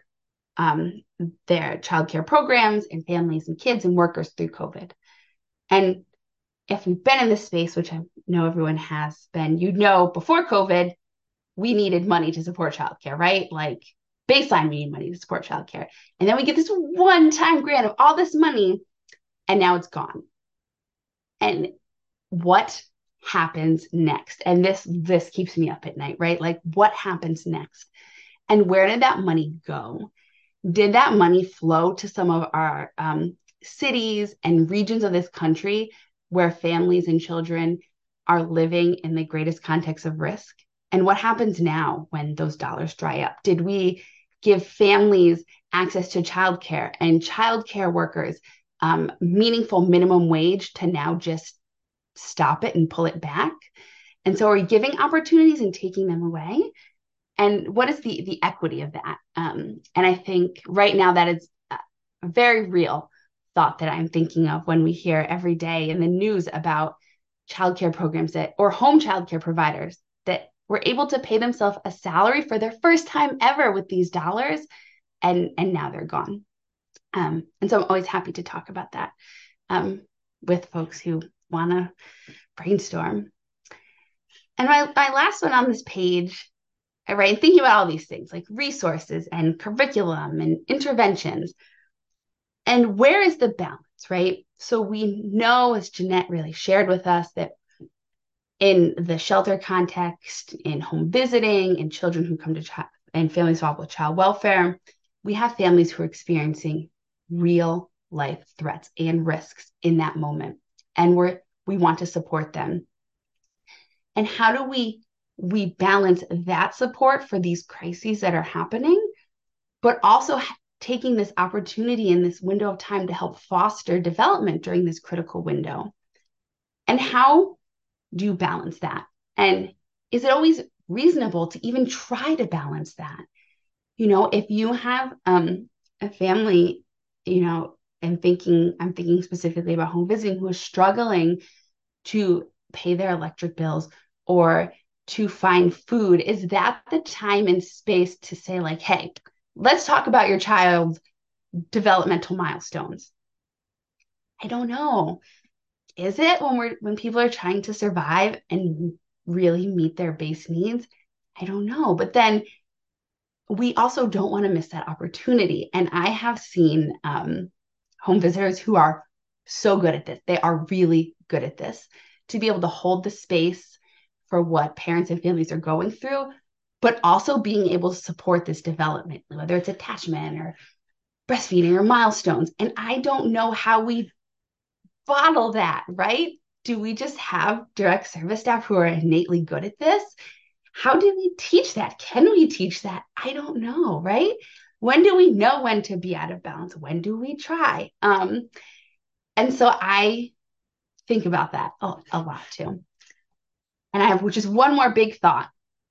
their childcare programs and families and kids and workers through COVID. And if you've been in this space, which I know everyone has been, before COVID, we needed money to support childcare, right? Like baseline, we need money to support childcare. And then we get this one-time grant of all this money, and now it's gone. And what happens next? And this keeps me up at night, right? Like what happens next? And where did that money go? Did that money flow to some of our cities and regions of this country where families and children are living in the greatest context of risk? And what happens now when those dollars dry up? Did we give families access to childcare and childcare workers meaningful minimum wage to now just stop it and pull it back? And so are we giving opportunities and taking them away? And what is the equity of that? And I think right now that is a very real thought that I'm thinking of when we hear every day in the news about childcare programs or home childcare providers that were able to pay themselves a salary for their first time ever with these dollars, and now they're gone. And so I'm always happy to talk about that with folks who want to brainstorm. And my last one on this page, I write thinking about all these things like resources and curriculum and interventions. And where is the balance, right? So we know, as Jeanette really shared with us, that in the shelter context, in home visiting, in children who come to and families involved with child welfare, we have families who are experiencing real life threats and risks in that moment. And we want to support them. And how do we balance that support for these crises that are happening, but also taking this opportunity in this window of time to help foster development during this critical window? And how do you balance that? And is it always reasonable to even try to balance that? If you have a family, and I'm thinking specifically about home visiting, who is struggling to pay their electric bills or to find food, is that the time and space to say like, hey, let's talk about your child's developmental milestones? I don't know. Is it when people are trying to survive and really meet their base needs? I don't know. But then we also don't want to miss that opportunity. And I have seen home visitors who are so good at this. They are really good at this, to be able to hold the space for what parents and families are going through, but also being able to support this development, whether it's attachment or breastfeeding or milestones. And I don't know how we bottle that, right? Do we just have direct service staff who are innately good at this? How do we teach that? Can we teach that? I don't know, right? When do we know when to be out of balance? When do we try? And so I think about that a lot too. And I have just one more big thought.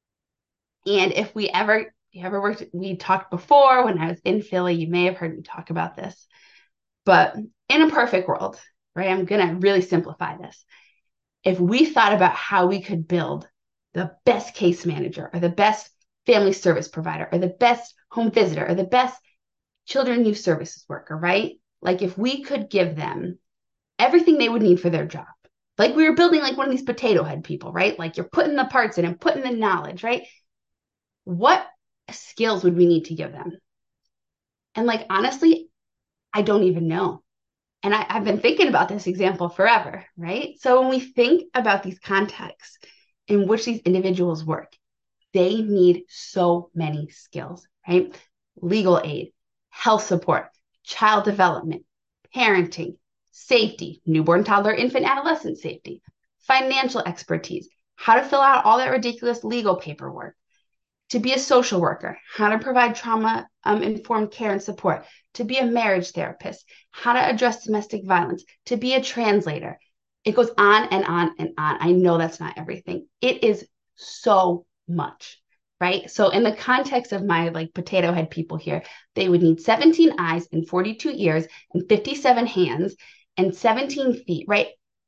And if you ever worked, we talked before when I was in Philly, you may have heard me talk about this. But in a perfect world, right? I'm going to really simplify this. If we thought about how we could build the best case manager or the best family service provider or the best home visitor or the best children youth services worker, right? Like if we could give them everything they would need for their job, like we were building like one of these potato head people, right? Like you're putting the parts in and putting the knowledge, right? What skills would we need to give them? And like, honestly, I don't even know. And I've been thinking about this example forever, right? So when we think about these contexts in which these individuals work, they need so many skills, right? Legal aid, health support, child development, parenting, safety, newborn, toddler, infant, adolescent safety, financial expertise, how to fill out all that ridiculous legal paperwork, to be a social worker, how to provide trauma informed care and support, to be a marriage therapist, how to address domestic violence, to be a translator. It goes on and on and on. I know that's not everything. It is so much, right? So in the context of my like potato head people here, they would need 17 eyes and 42 ears and 57 hands and 17 feet, right?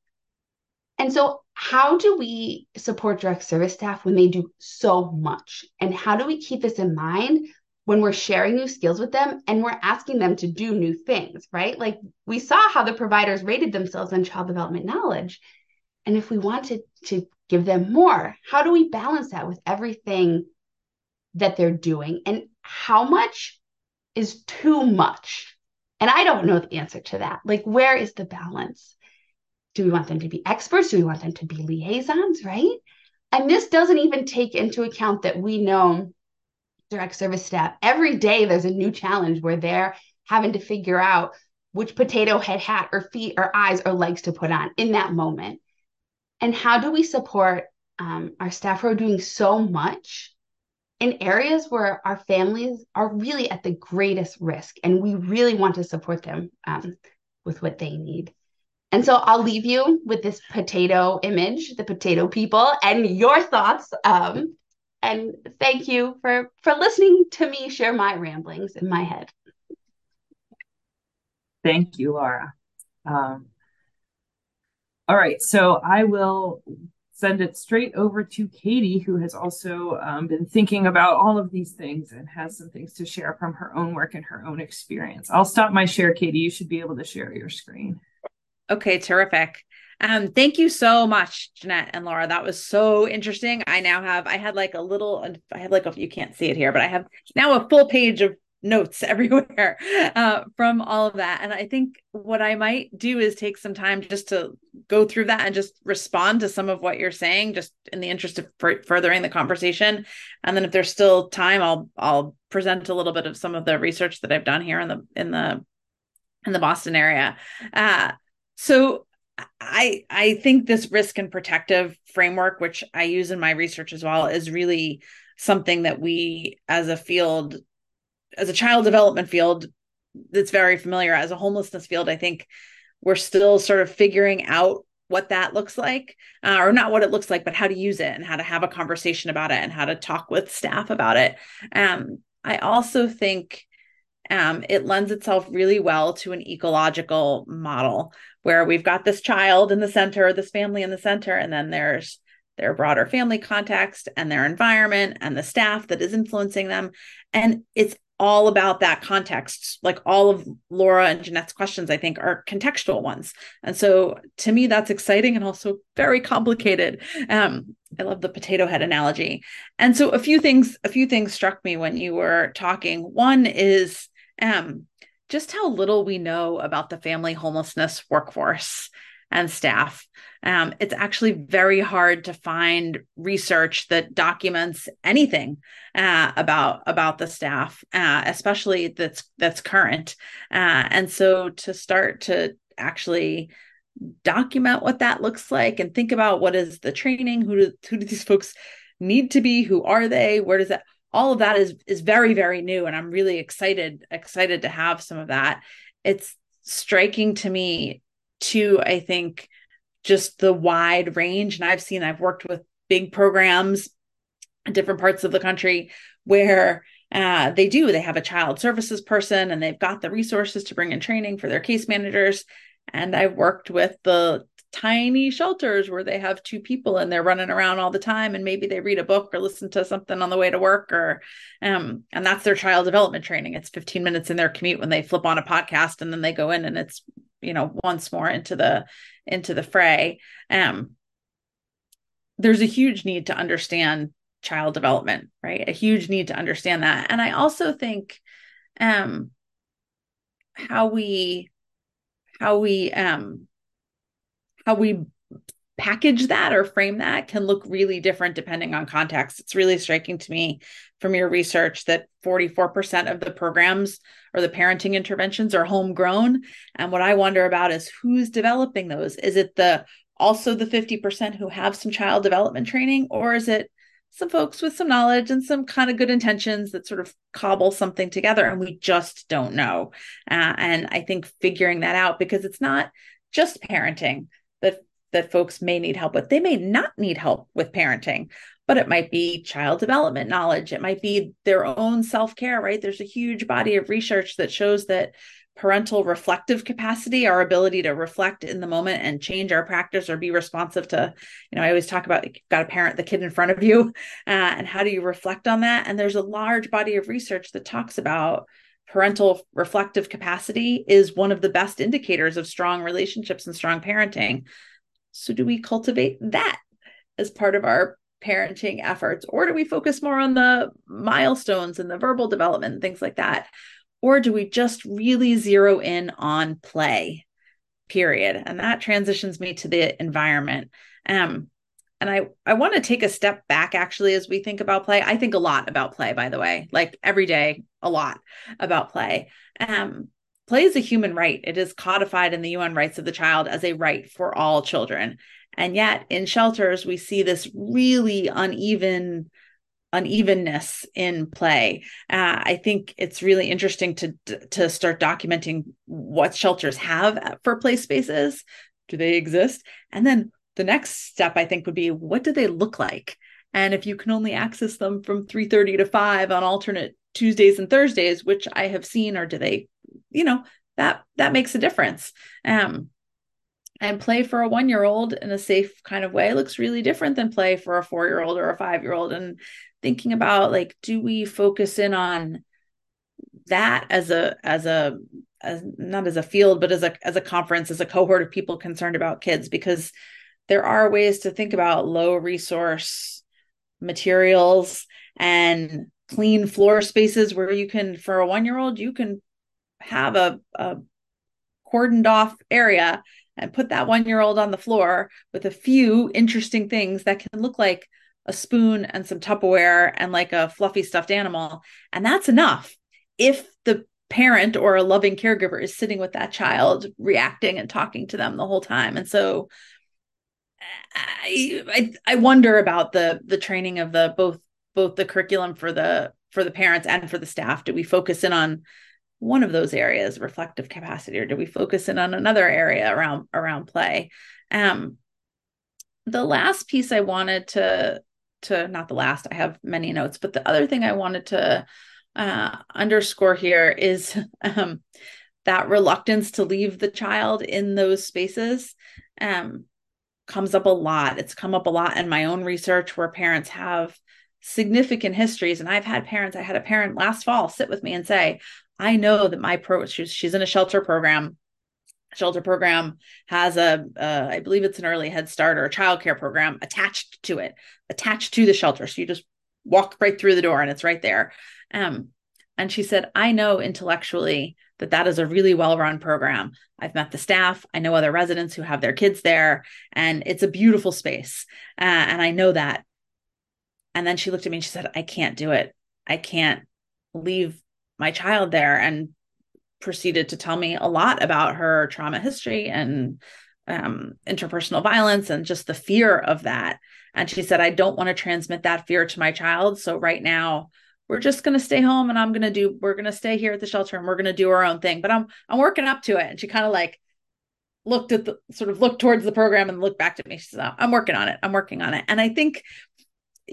And so, how do we support direct service staff when they do so much? And how do we keep this in mind when we're sharing new skills with them and we're asking them to do new things, right? Like we saw how the providers rated themselves on child development knowledge. And if we wanted to give them more, how do we balance that with everything that they're doing? And how much is too much? And I don't know the answer to that. Like, where is the balance? Do we want them to be experts? Do we want them to be liaisons, right? And this doesn't even take into account that we know direct service staff, every day there's a new challenge where they're having to figure out which potato head hat or feet or eyes or legs to put on in that moment. And how do we support our staff who are doing so much in areas where our families are really at the greatest risk and we really want to support them with what they need? And so I'll leave you with this potato image, the potato people, and your thoughts. And thank you for listening to me share my ramblings in my head. Thank you, Laura. Um, all right, so I will send it straight over to Katie, who has also been thinking about all of these things and has some things to share from her own work and her own experience. I'll stop my share, Katie. You should be able to share your screen. Okay, terrific. Thank you so much, Jeanette and Laura. That was so interesting. I had like you can't see it here, but I have now a full page of notes everywhere from all of that. And I think what I might do is take some time just to go through that and just respond to some of what you're saying, just in the interest of furthering the conversation. And then if there's still time, I'll present a little bit of some of the research that I've done here in the Boston area. So I think this risk and protective framework, which I use in my research as well, is really something that we as a field, as a child development field that's very familiar, as a homelessness field, I think we're still sort of figuring out what that looks like, or not what it looks like, but how to use it and how to have a conversation about it and how to talk with staff about it. I also think it lends itself really well to an ecological model where we've got this child in the center, this family in the center, and then there's their broader family context and their environment and the staff that is influencing them. And it's all about that context. Like all of Laura and Jeanette's questions, I think, are contextual ones. And so to me, that's exciting and also very complicated. I love the potato head analogy. And so a few things struck me when you were talking. One is just how little we know about the family homelessness workforce and staff. It's actually very hard to find research that documents anything about the staff, especially that's current. And so to start to actually document what that looks like and think about what is the training, who do these folks need to be, who are they, where does that, all of that is very, very new. And I'm really excited to have some of that. It's striking to me too, I think, just the wide range. And I've worked with big programs in different parts of the country where they have a child services person and they've got the resources to bring in training for their case managers. And I've worked with the tiny shelters where they have 2 people and they're running around all the time, and maybe they read a book or listen to something on the way to work, or and that's their child development training. It's 15 minutes in their commute when they flip on a podcast, and then they go in and it's, once more into the fray. There's a huge need to understand child development, right? A huge need to understand that. And I also think how we package that or frame that can look really different depending on context. It's really striking to me from your research that 44% of the programs or the parenting interventions are homegrown. And what I wonder about is who's developing those. Is it also the 50% who have some child development training, or is it some folks with some knowledge and some kind of good intentions that sort of cobble something together, and we just don't know. And I think figuring that out, because it's not just parenting that folks may need help with. They may not need help with parenting, but it might be child development knowledge. It might be their own self-care, right? There's a huge body of research that shows that parental reflective capacity, our ability to reflect in the moment and change our practice or be responsive to, I always talk about, you've got to parent the kid in front of you, and how do you reflect on that? And there's a large body of research that talks about parental reflective capacity is one of the best indicators of strong relationships and strong parenting. So do we cultivate that as part of our parenting efforts, or do we focus more on the milestones and the verbal development and things like that? Or do we just really zero in on play, period? And that transitions me to the environment. And I want to take a step back, actually, as we think about play. I think a lot about play, by the way, like every day, a lot about play. Play is a human right. It is codified in the UN Rights of the Child as a right for all children. And yet in shelters, we see this really unevenness in play. I think it's really interesting to start documenting what shelters have for play spaces. Do they exist? And then the next step, I think, would be, what do they look like? And if you can only access them from 3:30 to 5 on alternate Tuesdays and Thursdays, which I have seen, or do they, that makes a difference. And play for a 1-year-old in a safe kind of way looks really different than play for a 4-year-old or a 5-year-old. And thinking about, like, do we focus in on that as not as a field, but as a conference, as a cohort of people concerned about kids? Because there are ways to think about low resource materials and clean floor spaces where you can, for a 1-year-old, you can have a cordoned off area and put that 1-year-old on the floor with a few interesting things that can look like a spoon and some Tupperware and like a fluffy stuffed animal. And that's enough if the parent or a loving caregiver is sitting with that child, reacting and talking to them the whole time. And so I wonder about the training of both the curriculum for the parents and for the staff. Do we focus in on one of those areas, reflective capacity, or do we focus in on another area around play? The last piece I wanted to not the last, I have many notes, but the other thing I wanted to underscore here is that reluctance to leave the child in those spaces comes up a lot. It's come up a lot in my own research where parents have significant histories. And I had a parent last fall sit with me and say, I know that she's in a shelter program. Shelter program has I believe it's an early Head Start or a childcare program attached to the shelter. So you just walk right through the door and it's right there. And she said, I know intellectually that is a really well-run program. I've met the staff. I know other residents who have their kids there, and it's a beautiful space. And I know that. And then she looked at me and she said, I can't do it. I can't leave my child there, and proceeded to tell me a lot about her trauma history and interpersonal violence and just the fear of that. And she said, I don't want to transmit that fear to my child. So right now we're just going to stay home, and we're going to stay here at the shelter, and we're going to do our own thing, but I'm working up to it. And she kind of like looked towards the program and looked back to me. She said, I'm working on it. And I think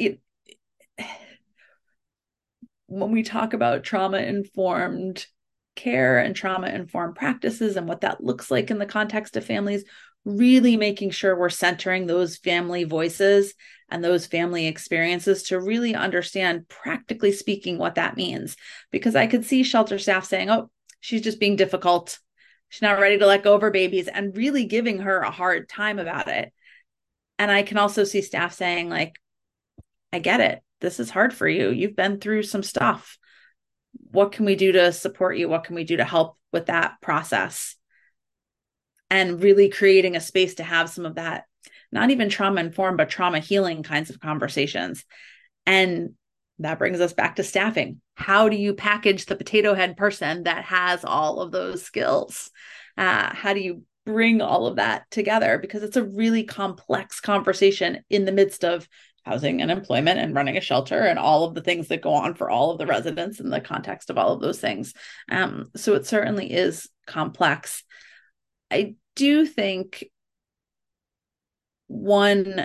when we talk about trauma-informed care and trauma-informed practices and what that looks like in the context of families, really making sure we're centering those family voices and those family experiences to really understand, practically speaking, what that means. Because I could see shelter staff saying, oh, she's just being difficult. She's not ready to let go of her babies, and really giving her a hard time about it. And I can also see staff saying, like, I get it. This is hard for you. You've been through some stuff. What can we do to support you? What can we do to help with that process? And really creating a space to have some of that, not even trauma informed, but trauma healing kinds of conversations. And that brings us back to staffing. How do you package the potato head person that has all of those skills? How do you bring all of that together? Because it's a really complex conversation in the midst of housing and employment and running a shelter and all of the things that go on for all of the residents in the context of all of those things. So it certainly is complex. I do think one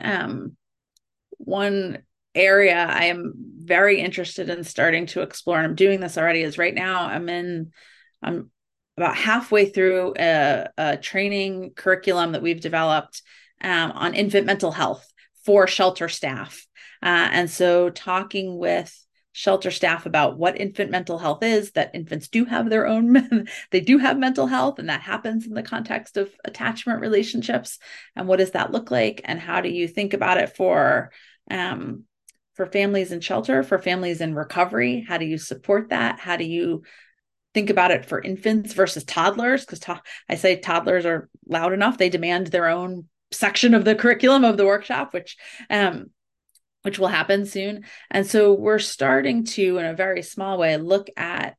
area I am very interested in starting to explore, and I'm doing this already, is right now I'm about halfway through a training curriculum that we've developed on infant mental health for shelter staff. And so talking with shelter staff about what infant mental health is, that infants do have their own, they do have mental health, and that happens in the context of attachment relationships. And what does that look like? And how do you think about it for families in shelter, for families in recovery? How do you support that? How do you think about it for infants versus toddlers? Because I say toddlers are loud enough. They demand their own section of the curriculum of the workshop, which will happen soon. And so we're starting to, in a very small way, look at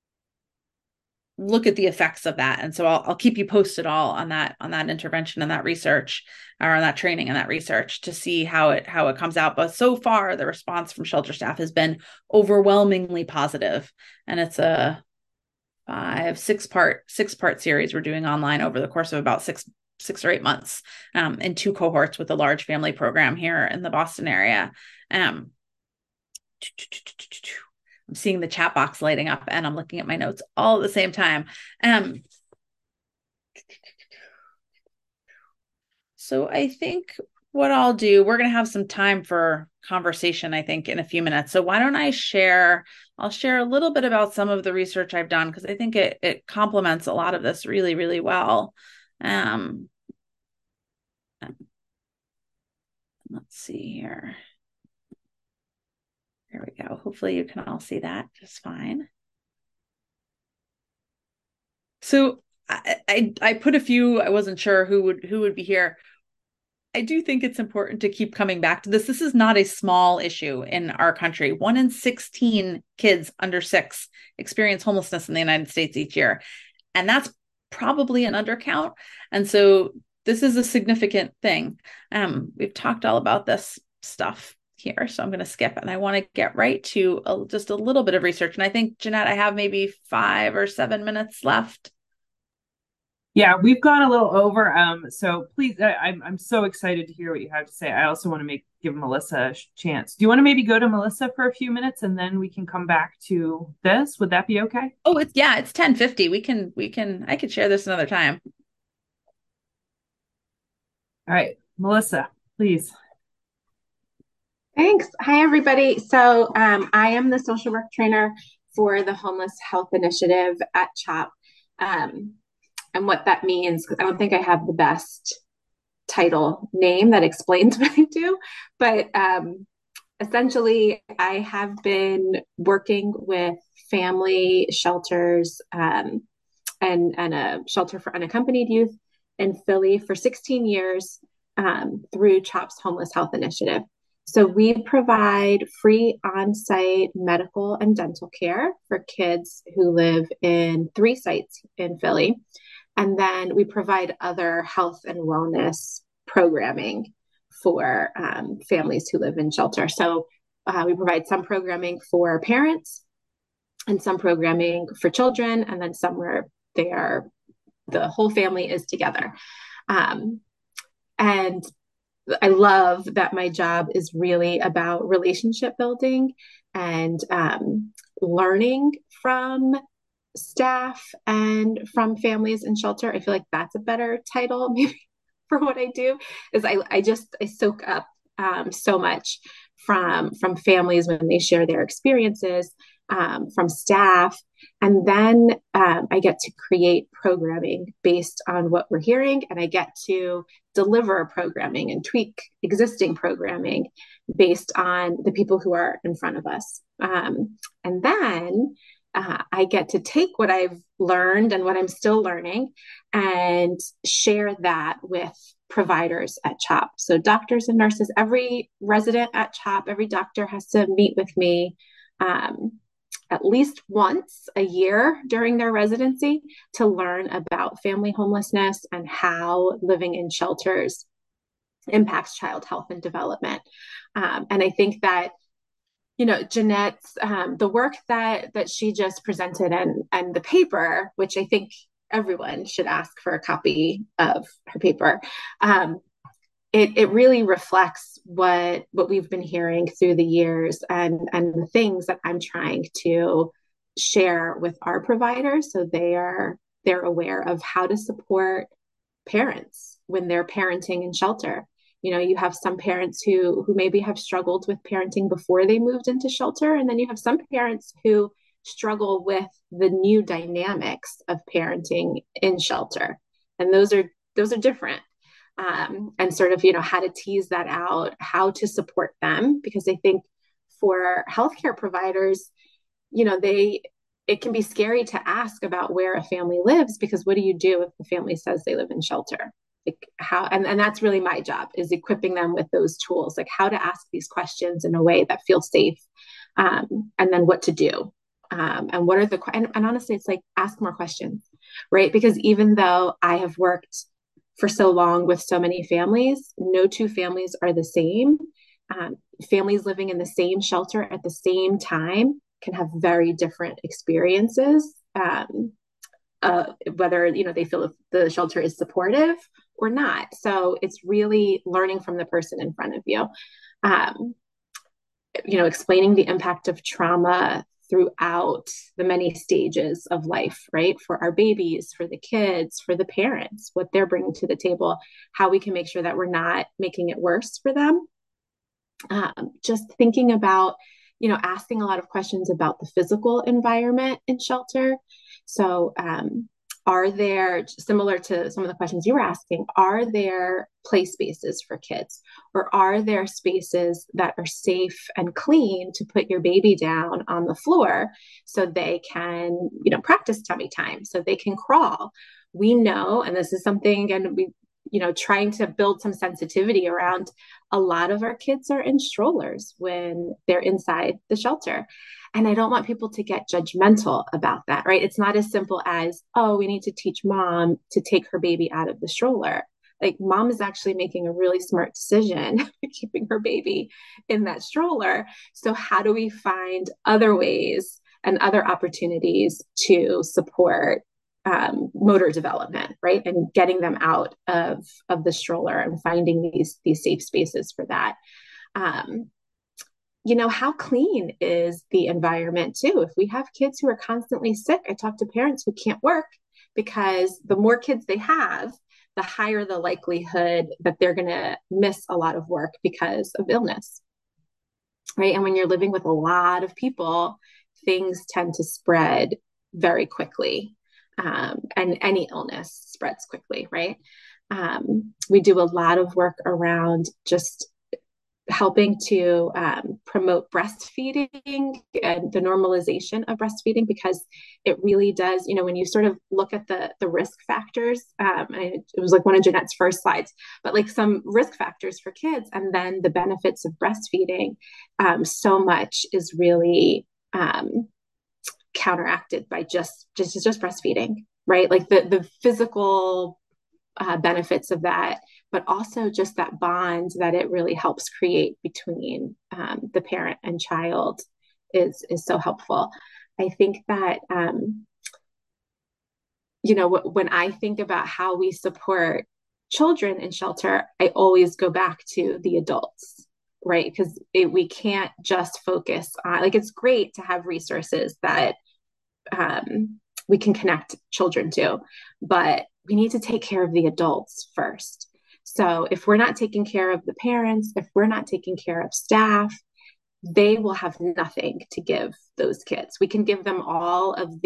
the effects of that. And so I'll keep you posted all on that intervention and that research, or on that training and that research, to see how it comes out. But so far, the response from shelter staff has been overwhelmingly positive. And it's a six-part series we're doing online over the course of about six or 8 months, in 2 cohorts with a large family program here in the Boston area. I'm seeing the chat box lighting up, and I'm looking at my notes all at the same time. So I think what I'll do, we're going to have some time for conversation, I think, in a few minutes. So why don't I'll share a little bit about some of the research I've done, because I think it complements a lot of this really, really well. Let's see here. There we go. Hopefully you can all see that just fine. So I put a few, I wasn't sure who would be here. I do think it's important to keep coming back to this. This is not a small issue in our country. 1 in 16 kids under 6 experience homelessness in the United States each year. And that's probably an undercount. And so this is a significant thing. We've talked all about this stuff here, so I'm going to skip, and I want to get right to just a little bit of research. And I think, Jeanette, I have maybe 5 or 7 minutes left. Yeah, we've gone a little over. So please, I'm so excited to hear what you have to say. I also want to give Melissa a chance. Do you want to maybe go to Melissa for a few minutes, and then we can come back to this? Would that be okay? Oh, it's 10:50. I could share this another time. All right, Melissa, please. Thanks. Hi, everybody. So I am the social work trainer for the Homeless Health Initiative at CHOP. And what that means, because I don't think I have the best title name that explains what I do, but essentially I have been working with family shelters and a shelter for unaccompanied youth in Philly for 16 years through CHOP's Homeless Health Initiative. So we provide free on-site medical and dental care for kids who live in 3 sites in Philly. And then we provide other health and wellness programming for families who live in shelter. So we provide some programming for parents and some programming for children, and then some where the whole family is together. And I love that my job is really about relationship building and learning from staff and from families in shelter. I feel like that's a better title maybe for what I do, is I soak up so much from families when they share their experiences, from staff, and then I get to create programming based on what we're hearing, and I get to deliver programming and tweak existing programming based on the people who are in front of us. And then I get to take what I've learned and what I'm still learning and share that with providers at CHOP. So doctors and nurses, every resident at CHOP, every doctor has to meet with me at least once a year during their residency to learn about family homelessness and how living in shelters impacts child health and development. And I think that, Jeanette's the work that she just presented and the paper, which I think everyone should ask for a copy of her paper. It really reflects what we've been hearing through the years and the things that I'm trying to share with our providers, so they're aware of how to support parents when they're parenting in shelter. You have some parents who maybe have struggled with parenting before they moved into shelter, and then you have some parents who struggle with the new dynamics of parenting in shelter, and those are different. And sort of, how to tease that out, how to support them, because I think for healthcare providers, it can be scary to ask about where a family lives, because what do you do if the family says they live in shelter? Like how, and that's really my job, is equipping them with those tools, like how to ask these questions in a way that feels safe, and then what to do. And what are and honestly, it's like, ask more questions, right? Because even though I have worked for so long with so many families, no two families are the same. Families living in the same shelter at the same time can have very different experiences, whether they feel the shelter is supportive or not. So it's really learning from the person in front of you, explaining the impact of trauma throughout the many stages of life, right? For our babies, for the kids, for the parents, what they're bringing to the table, how we can make sure that we're not making it worse for them. Just thinking about, asking a lot of questions about the physical environment in shelter. So, are there, similar to some of the questions you were asking, are there play spaces for kids? Or are there spaces that are safe and clean to put your baby down on the floor so they can, practice tummy time, so they can crawl? We know, and this is something, and we, trying to build some sensitivity around, a lot of our kids are in strollers when they're inside the shelter. And I don't want people to get judgmental about that, right? It's not as simple as, oh, we need to teach mom to take her baby out of the stroller. Like, mom is actually making a really smart decision keeping her baby in that stroller. So how do we find other ways and other opportunities to support motor development, right? And getting them out of the stroller and finding these safe spaces for that. How clean is the environment too? If we have kids who are constantly sick, I talk to parents who can't work because the more kids they have, the higher the likelihood that they're going to miss a lot of work because of illness, right? And when you're living with a lot of people, things tend to spread very quickly. And any illness spreads quickly, right? We do a lot of work around just helping to promote breastfeeding and the normalization of breastfeeding, because it really does, when you sort of look at the risk factors, it was like one of Jeanette's first slides, but like some risk factors for kids and then the benefits of breastfeeding, so much is really counteracted by just breastfeeding, right? Like the physical benefits of that, but also just that bond that it really helps create between the parent and child is so helpful. I think that, when I think about how we support children in shelter, I always go back to the adults, right? Because we can't just focus on, like, it's great to have resources that we can connect children to, but we need to take care of the adults first. So if we're not taking care of the parents, if we're not taking care of staff, they will have nothing to give those kids. We can give them all of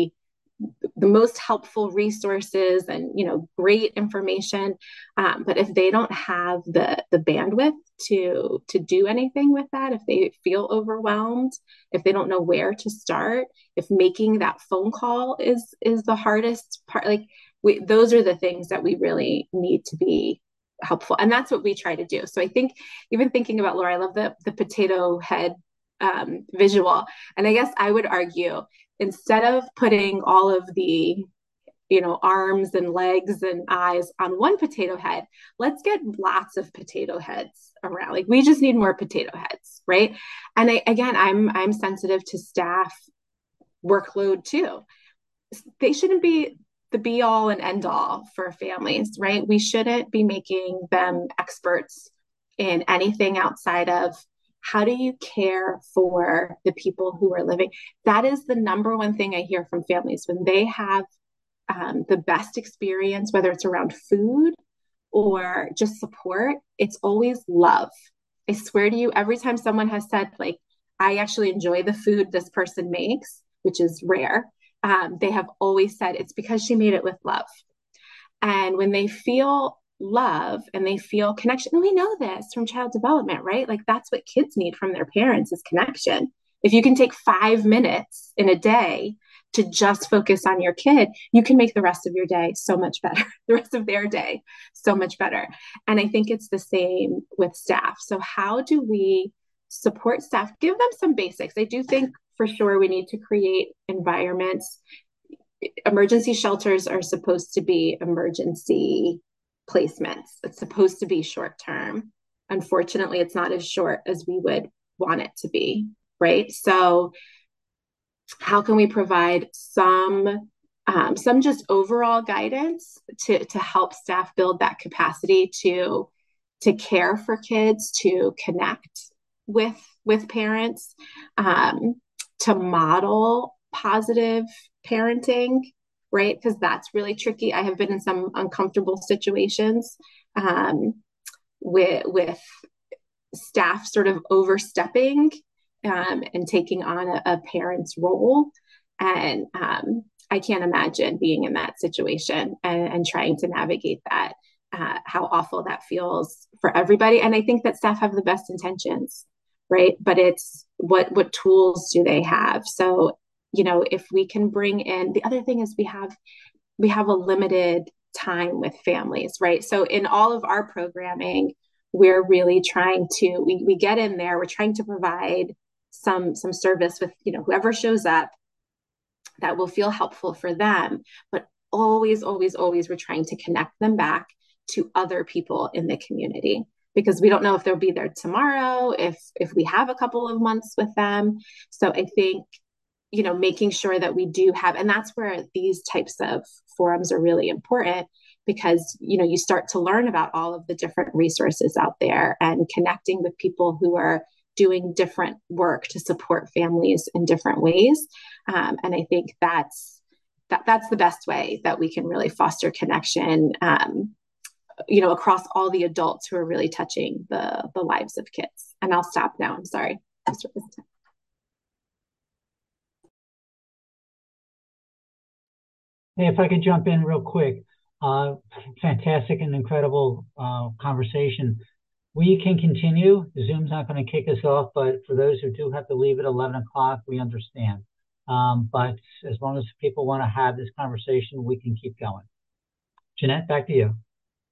the most helpful resources and great information, but if they don't have the bandwidth to do anything with that, if they feel overwhelmed, if they don't know where to start, if making that phone call is the hardest part, like those are the things that we really need to be helpful, and that's what we try to do. So I think, even thinking about, Laura, I love the potato head visual, and I guess I would argue, instead of putting all of the arms and legs and eyes on one potato head, let's get lots of potato heads around. Like, we just need more potato heads, right? And I'm sensitive to staff workload too. They shouldn't be the be all and end all for families, right? We shouldn't be making them experts in anything outside of how do you care for the people who are living. That is the number one thing I hear from families when they have the best experience, whether it's around food or just support. It's always love. I swear to you, every time someone has said, like, I actually enjoy the food this person makes, which is rare, they have always said it's because she made it with love. And when they feel love and they feel connection, and we know this from child development, right? Like, that's what kids need from their parents, is connection. If you can take 5 minutes in a day to just focus on your kid, you can make the rest of your day so much better, the rest of their day so much better. And I think it's the same with staff. So how do we support staff? Give them some basics. I do think for sure we need to create environments. Emergency shelters are supposed to be emergency placements. It's supposed to be short term. Unfortunately, it's not as short as we would want it to be, right? So how can we provide some just overall guidance to help staff build that capacity to care for kids, to connect with parents, to model positive parenting, right? Because that's really tricky. I have been in some uncomfortable situations with staff sort of overstepping and taking on a parent's role. And I can't imagine being in that situation and trying to navigate that, how awful that feels for everybody. And I think that staff have the best intentions, right? But it's what tools do they have? So, if we can bring in, the other thing is we have a limited time with families, right? So in all of our programming, we're really trying to, we get in there, we're trying to provide some service with, whoever shows up that will feel helpful for them. But always, always, always, we're trying to connect them back to other people in the community, because we don't know if they'll be there tomorrow, if we have a couple of months with them. So I think, making sure that we do have, and that's where these types of forums are really important, because, you start to learn about all of the different resources out there and connecting with people who are doing different work to support families in different ways. And I think that's the best way that we can really foster connection, across all the adults who are really touching the lives of kids. And I'll stop now. I'm sorry. Hey, if I could jump in real quick. Fantastic and incredible conversation. We can continue. Zoom's not going to kick us off, but for those who do have to leave at 11 o'clock, we understand. But as long as people want to have this conversation, we can keep going. Jeanette, back to you.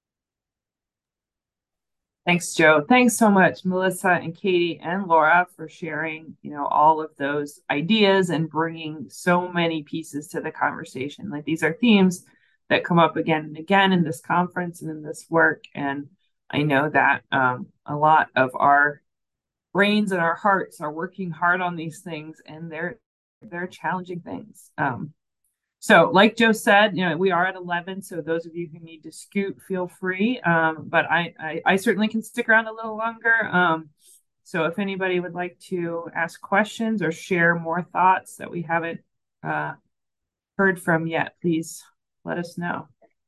Thanks, Joe. Thanks so much, Melissa and Katie and Laura, for sharing, all of those ideas and bringing so many pieces to the conversation. Like, these are themes that come up again and again in this conference and in this work. And I know that a lot of our brains and our hearts are working hard on these things, and they're challenging things. So like Joe said, we are at 11. So those of you who need to scoot, feel free. But I certainly can stick around a little longer. So if anybody would like to ask questions or share more thoughts that we haven't heard from yet, please let us know.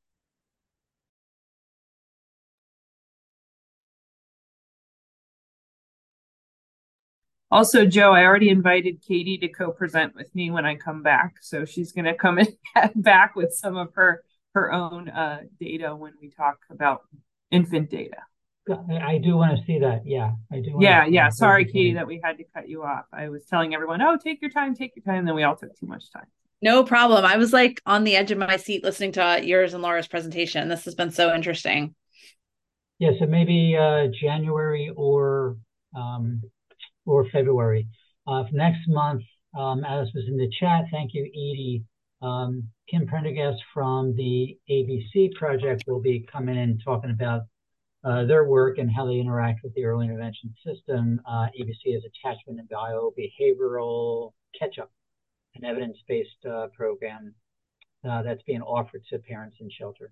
Also, Joe, I already invited Katie to co-present with me when I come back. So she's going to come in back with some of her own data when we talk about infant data. I do want to see that. Yeah, I do. Yeah. Sorry, Katie, that we had to cut you off. I was telling everyone, oh, take your time. And then we all took too much time. No problem. I was like on the edge of my seat listening to yours and Laura's presentation. This has been so interesting. Yeah, so maybe January or February. Next month, as was in the chat, thank you, Edie. Kim Prendergast from the ABC project will be coming in and talking about their work and how they interact with the early intervention system. ABC is Attachment and Biobehavioral Catch-Up, an evidence-based program that's being offered to parents in shelter.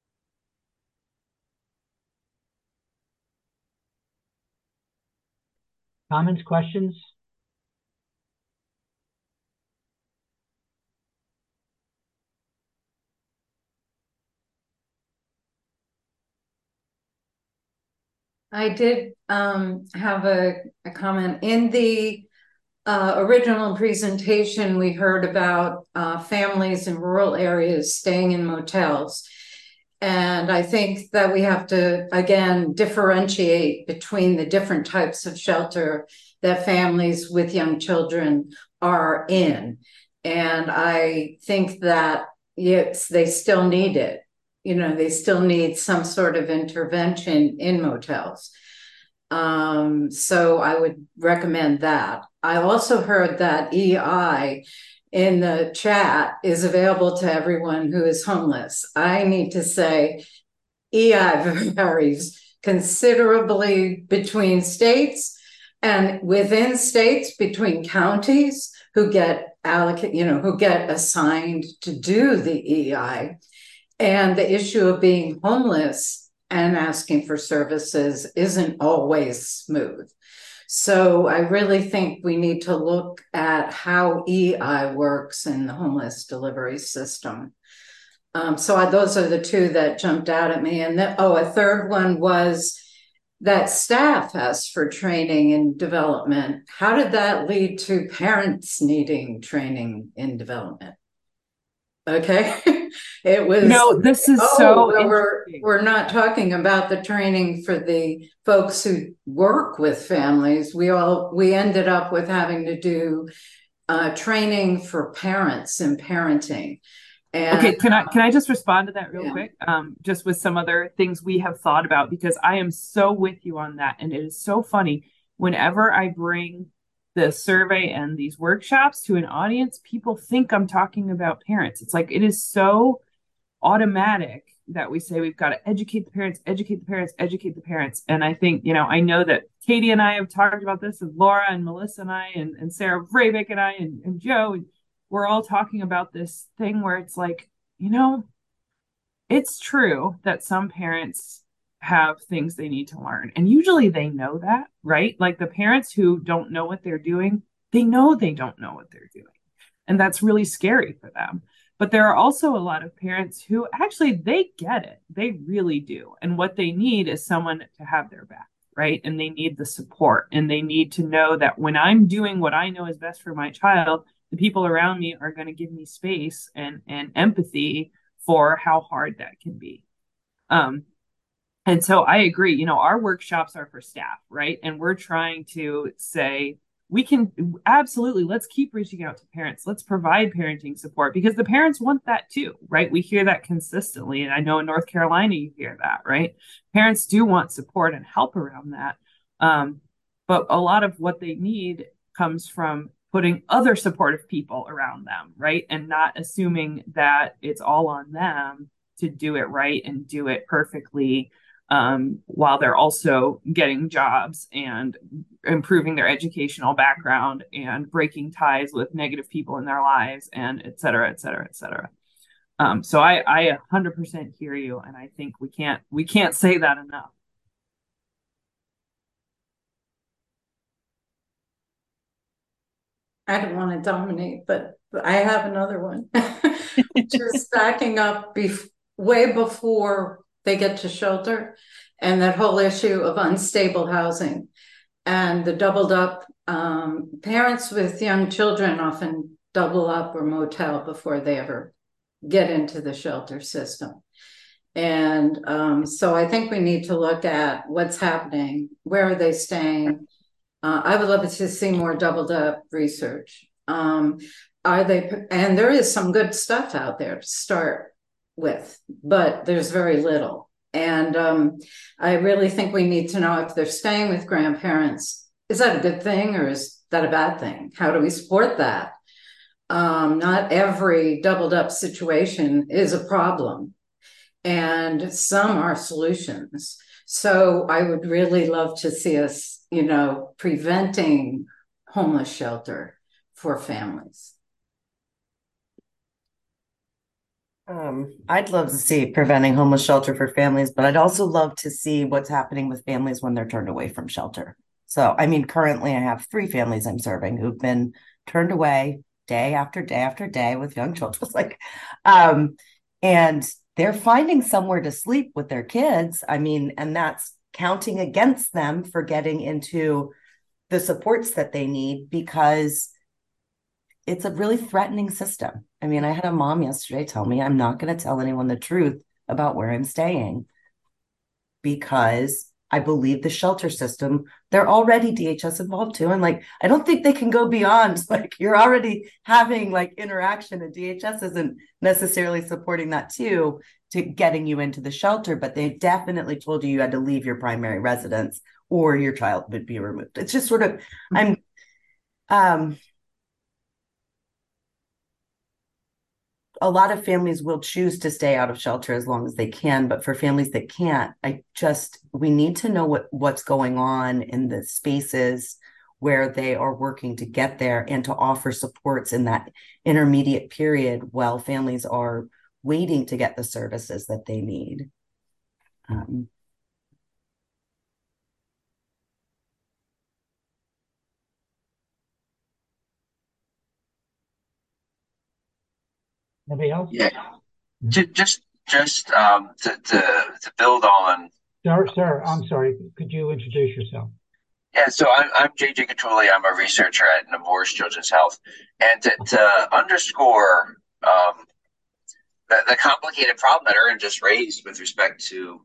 Comments, questions? I did have a comment. In the original presentation, we heard about families in rural areas staying in motels. And I think that we have to, again, differentiate between the different types of shelter that families with young children are in. And I think that yes, they still need it. You know, they still need some sort of intervention in motels. So I would recommend that. I also heard that EI in the chat is available to everyone who is homeless. I need to say EI varies considerably between states and within states, between counties who get who get assigned to do the EI. And the issue of being homeless and asking for services isn't always smooth. So I really think we need to look at how EI works in the homeless delivery system. So those are the two that jumped out at me. And a third one was that staff asked for training and development. How did that lead to parents needing training in development? Okay. It was this is we're not talking about the training for the folks who work with families. We ended up with having to do training for parents in parenting. And, okay, can I just respond to that real quick? Just with some other things we have thought about, because I am so with you on that. And it is so funny whenever I bring the survey and these workshops to an audience, people think I'm talking about parents. It's like, it is so automatic that we say we've got to educate the parents. And I think, I know that Katie and I have talked about this, and Laura and Melissa and I and Sarah Vrabik and I and Joe, and we're all talking about this thing where it's like, it's true that some parents have things they need to learn. And usually they know that, right? Like the parents who don't know what they're doing, they know they don't know what they're doing. And that's really scary for them. But there are also a lot of parents who actually, they get it. They really do. And what they need is someone to have their back, right? And they need the support. And they need to know that when I'm doing what I know is best for my child, the people around me are going to give me space and empathy for how hard that can be. And so I agree, our workshops are for staff, right? And we're trying to say, we can absolutely, let's keep reaching out to parents. Let's provide parenting support because the parents want that too, right? We hear that consistently. And I know in North Carolina, you hear that, right? Parents do want support and help around that. But a lot of what they need comes from putting other supportive people around them, right? And not assuming that it's all on them to do it right and do it perfectly, while they're also getting jobs and improving their educational background and breaking ties with negative people in their lives, and et cetera, et cetera, et cetera. So I 100% hear you, and I think we can't say that enough. I don't want to dominate, but I have another one. just backing up way before they get to shelter, and that whole issue of unstable housing and the doubled up. Parents with young children often double up or motel before they ever get into the shelter system. And so I think we need to look at what's happening. Where are they staying? I would love to see more doubled up research. Are they, and there is some good stuff out there to start with, but there's very little. And I really think we need to know if they're staying with grandparents, is that a good thing or is that a bad thing? How do we support that? Not every doubled up situation is a problem, and some are solutions. So I would really love to see us, preventing homeless shelter for families. I'd love to see preventing homeless shelter for families, but I'd also love to see what's happening with families when they're turned away from shelter. So, I mean, currently I have 3 families I'm serving who've been turned away day after day after day with young children. And they're finding somewhere to sleep with their kids. I mean, and that's counting against them for getting into the supports that they need, because it's a really threatening system. I mean, I had a mom yesterday tell me, I'm not going to tell anyone the truth about where I'm staying because I believe the shelter system, they're already DHS involved too. And I don't think they can go beyond, you're already having interaction, and DHS isn't necessarily supporting that too, to getting you into the shelter, but they definitely told you had to leave your primary residence or your child would be removed. It's just sort of, a lot of families will choose to stay out of shelter as long as they can, but for families that can't, we need to know what's going on in the spaces where they are working to get there and to offer supports in that intermediate period while families are waiting to get the services that they need. Anybody else? Yeah, just to build on. Sir, I'm sorry. Could you introduce yourself? Yeah, so I'm JJ Catulli. I'm a researcher at Nemours Children's Health, and to underscore the complicated problem that Erin just raised with respect to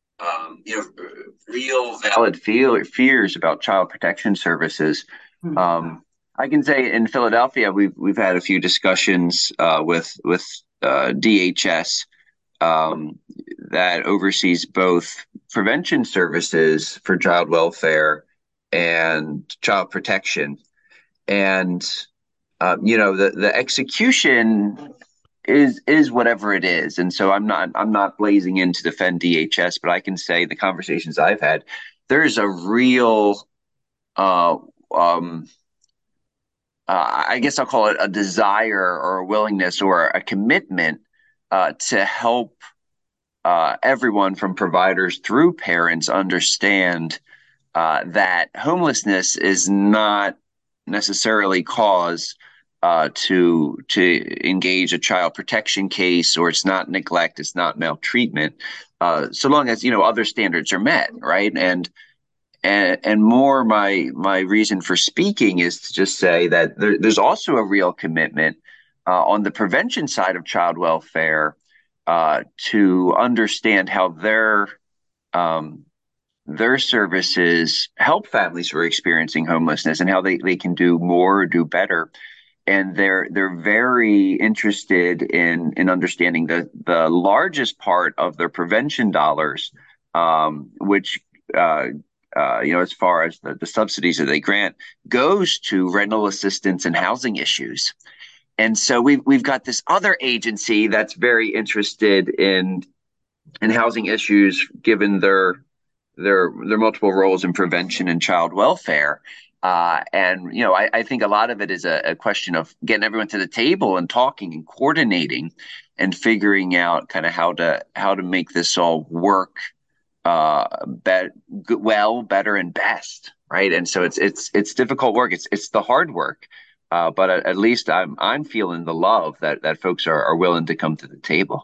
real valid fears about child protection services. I can say in Philadelphia, we've had a few discussions with DHS that oversees both prevention services for child welfare and child protection, and the execution is whatever it is. And so I'm not blazing in to defend DHS, but I can say the conversations I've had, there's a real I guess I'll call it a desire or a willingness or a commitment to help everyone from providers through parents understand that homelessness is not necessarily cause to engage a child protection case, or it's not neglect, it's not maltreatment, so long as other standards are met, right? And more my reason for speaking is to just say that there's also a real commitment on the prevention side of child welfare to understand how their services help families who are experiencing homelessness and how they can do more or do better. And they're very interested in understanding the largest part of their prevention dollars, which as far as the subsidies that they grant, goes to rental assistance and housing issues. And so we've got this other agency that's very interested in housing issues, given their multiple roles in prevention and child welfare. I think a lot of it is a question of getting everyone to the table and talking and coordinating and figuring out kind of how to make this all work better and best, right? And so it's difficult work. It's the hard work But at least I'm feeling the love that folks are willing to come to the table.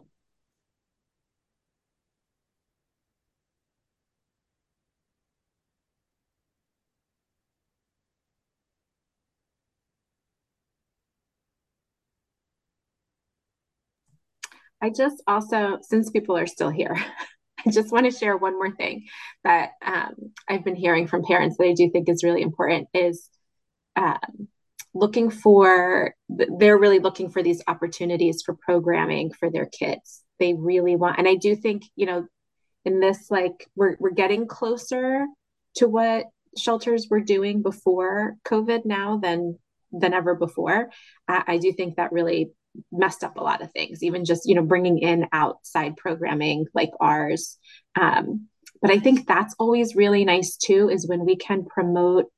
I just also, since people are still here, I just want to share one more thing that I've been hearing from parents that I do think is really important is um, they're really looking for these opportunities for programming for their kids. They really want, and I do think, in this, like we're getting closer to what shelters were doing before COVID now than ever before. I do think that really messed up a lot of things, even just bringing in outside programming like ours. But I think that's always really nice too, is when we can promote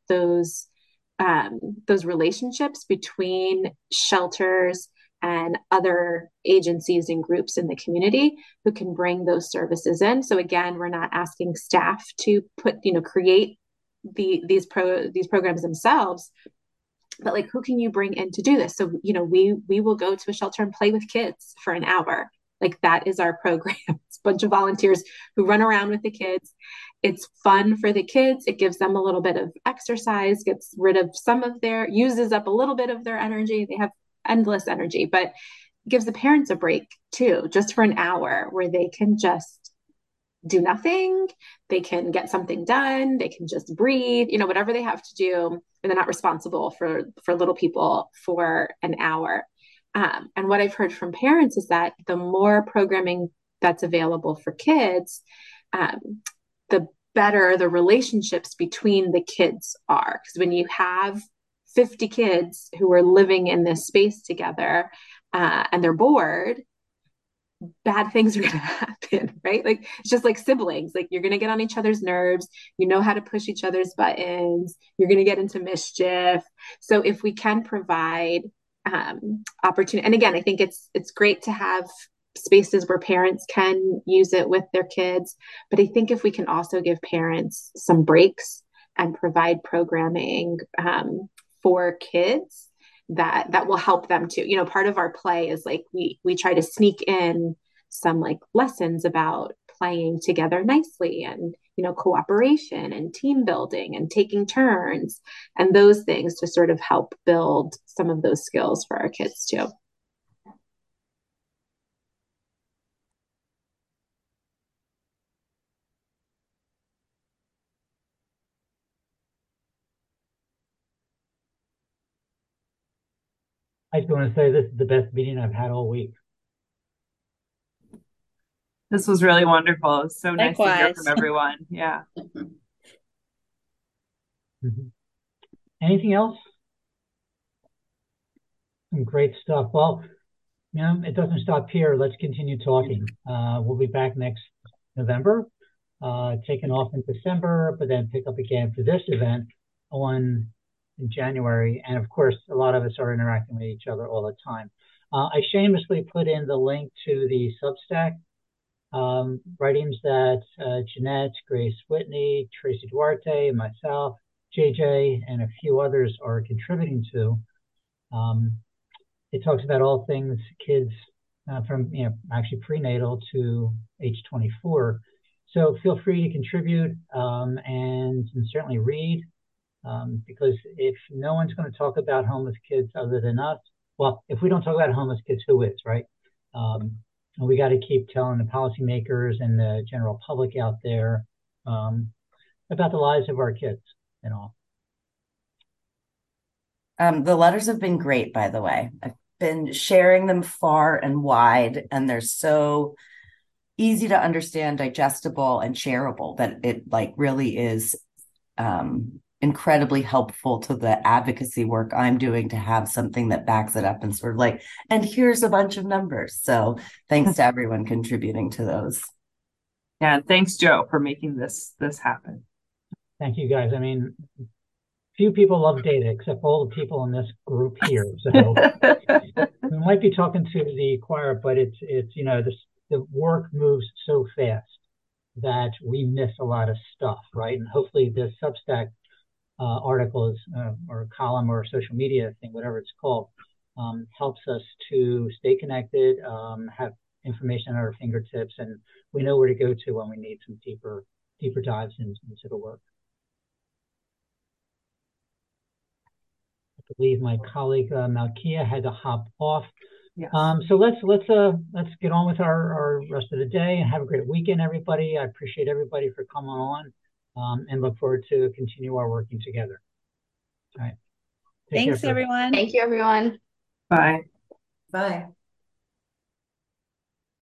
those relationships between shelters and other agencies and groups in the community who can bring those services in. So again, we're not asking staff to create these programs themselves, but like, who can you bring in to do this? So we will go to a shelter and play with kids for an hour. Like, that is our program. It's a bunch of volunteers who run around with the kids. It's fun for the kids. It gives them a little bit of exercise, gets rid of uses up a little bit of their energy. They have endless energy, but gives the parents a break too, just for an hour where they can just do nothing. They can get something done. They can just breathe, whatever they have to do. And they're not responsible for little people for an hour. And what I've heard from parents is that the more programming that's available for kids, the better the relationships between the kids are. Because when you have 50 kids who are living in this space together and they're bored, bad things are going to happen, right? Like, it's just like siblings. Like, you're going to get on each other's nerves. You know how to push each other's buttons. You're going to get into mischief. So if we can provide opportunity, and again, I think it's great to have spaces where parents can use it with their kids, but I think if we can also give parents some breaks and provide programming for kids, that will help them too. Part of our play is like we try to sneak in some like lessons about playing together nicely and cooperation and team building and taking turns and those things to sort of help build some of those skills for our kids too. I just want to say this is the best meeting I've had all week. This was really wonderful. It was so nice to hear Likewise. from everyone. Yeah. Mhm. Anything else? Some great stuff. Well, it doesn't stop here. Let's continue talking. We'll be back next November, taking off in December, but then pick up again for this event in January. And of course, a lot of us are interacting with each other all the time. I shamelessly put in the link to the Substack writings that Jeanette, Grace Whitney, Tracy Duarte, myself, JJ, and a few others are contributing to. It talks about all things kids from actually prenatal to age 24. So feel free to contribute and certainly read, because if no one's going to talk about homeless kids other than us, well, if we don't talk about homeless kids, who is, right? And we got to keep telling the policymakers and the general public out there about the lives of our kids and all. The letters have been great, by the way. I've been sharing them far and wide, and they're so easy to understand, digestible, and shareable that it like really is incredibly helpful to the advocacy work I'm doing to have something that backs it up and sort of like, and here's a bunch of numbers. So thanks to everyone contributing to those. Yeah, thanks, Joe, for making this happen. Thank you, guys. I mean, few people love data except all the people in this group here. So we might be talking to the choir, but it's the work moves so fast that we miss a lot of stuff, right? And hopefully this Substack articles or column or social media thing, whatever it's called, helps us to stay connected, have information at our fingertips, and we know where to go to when we need some deeper dives into the work. I believe my colleague Malkia had to hop off. Yes. So let's get on with our rest of the day and have a great weekend, everybody. I appreciate everybody for coming on, and look forward to continue our working together. All right. Thanks, everyone. Thank you, everyone. Bye. Bye.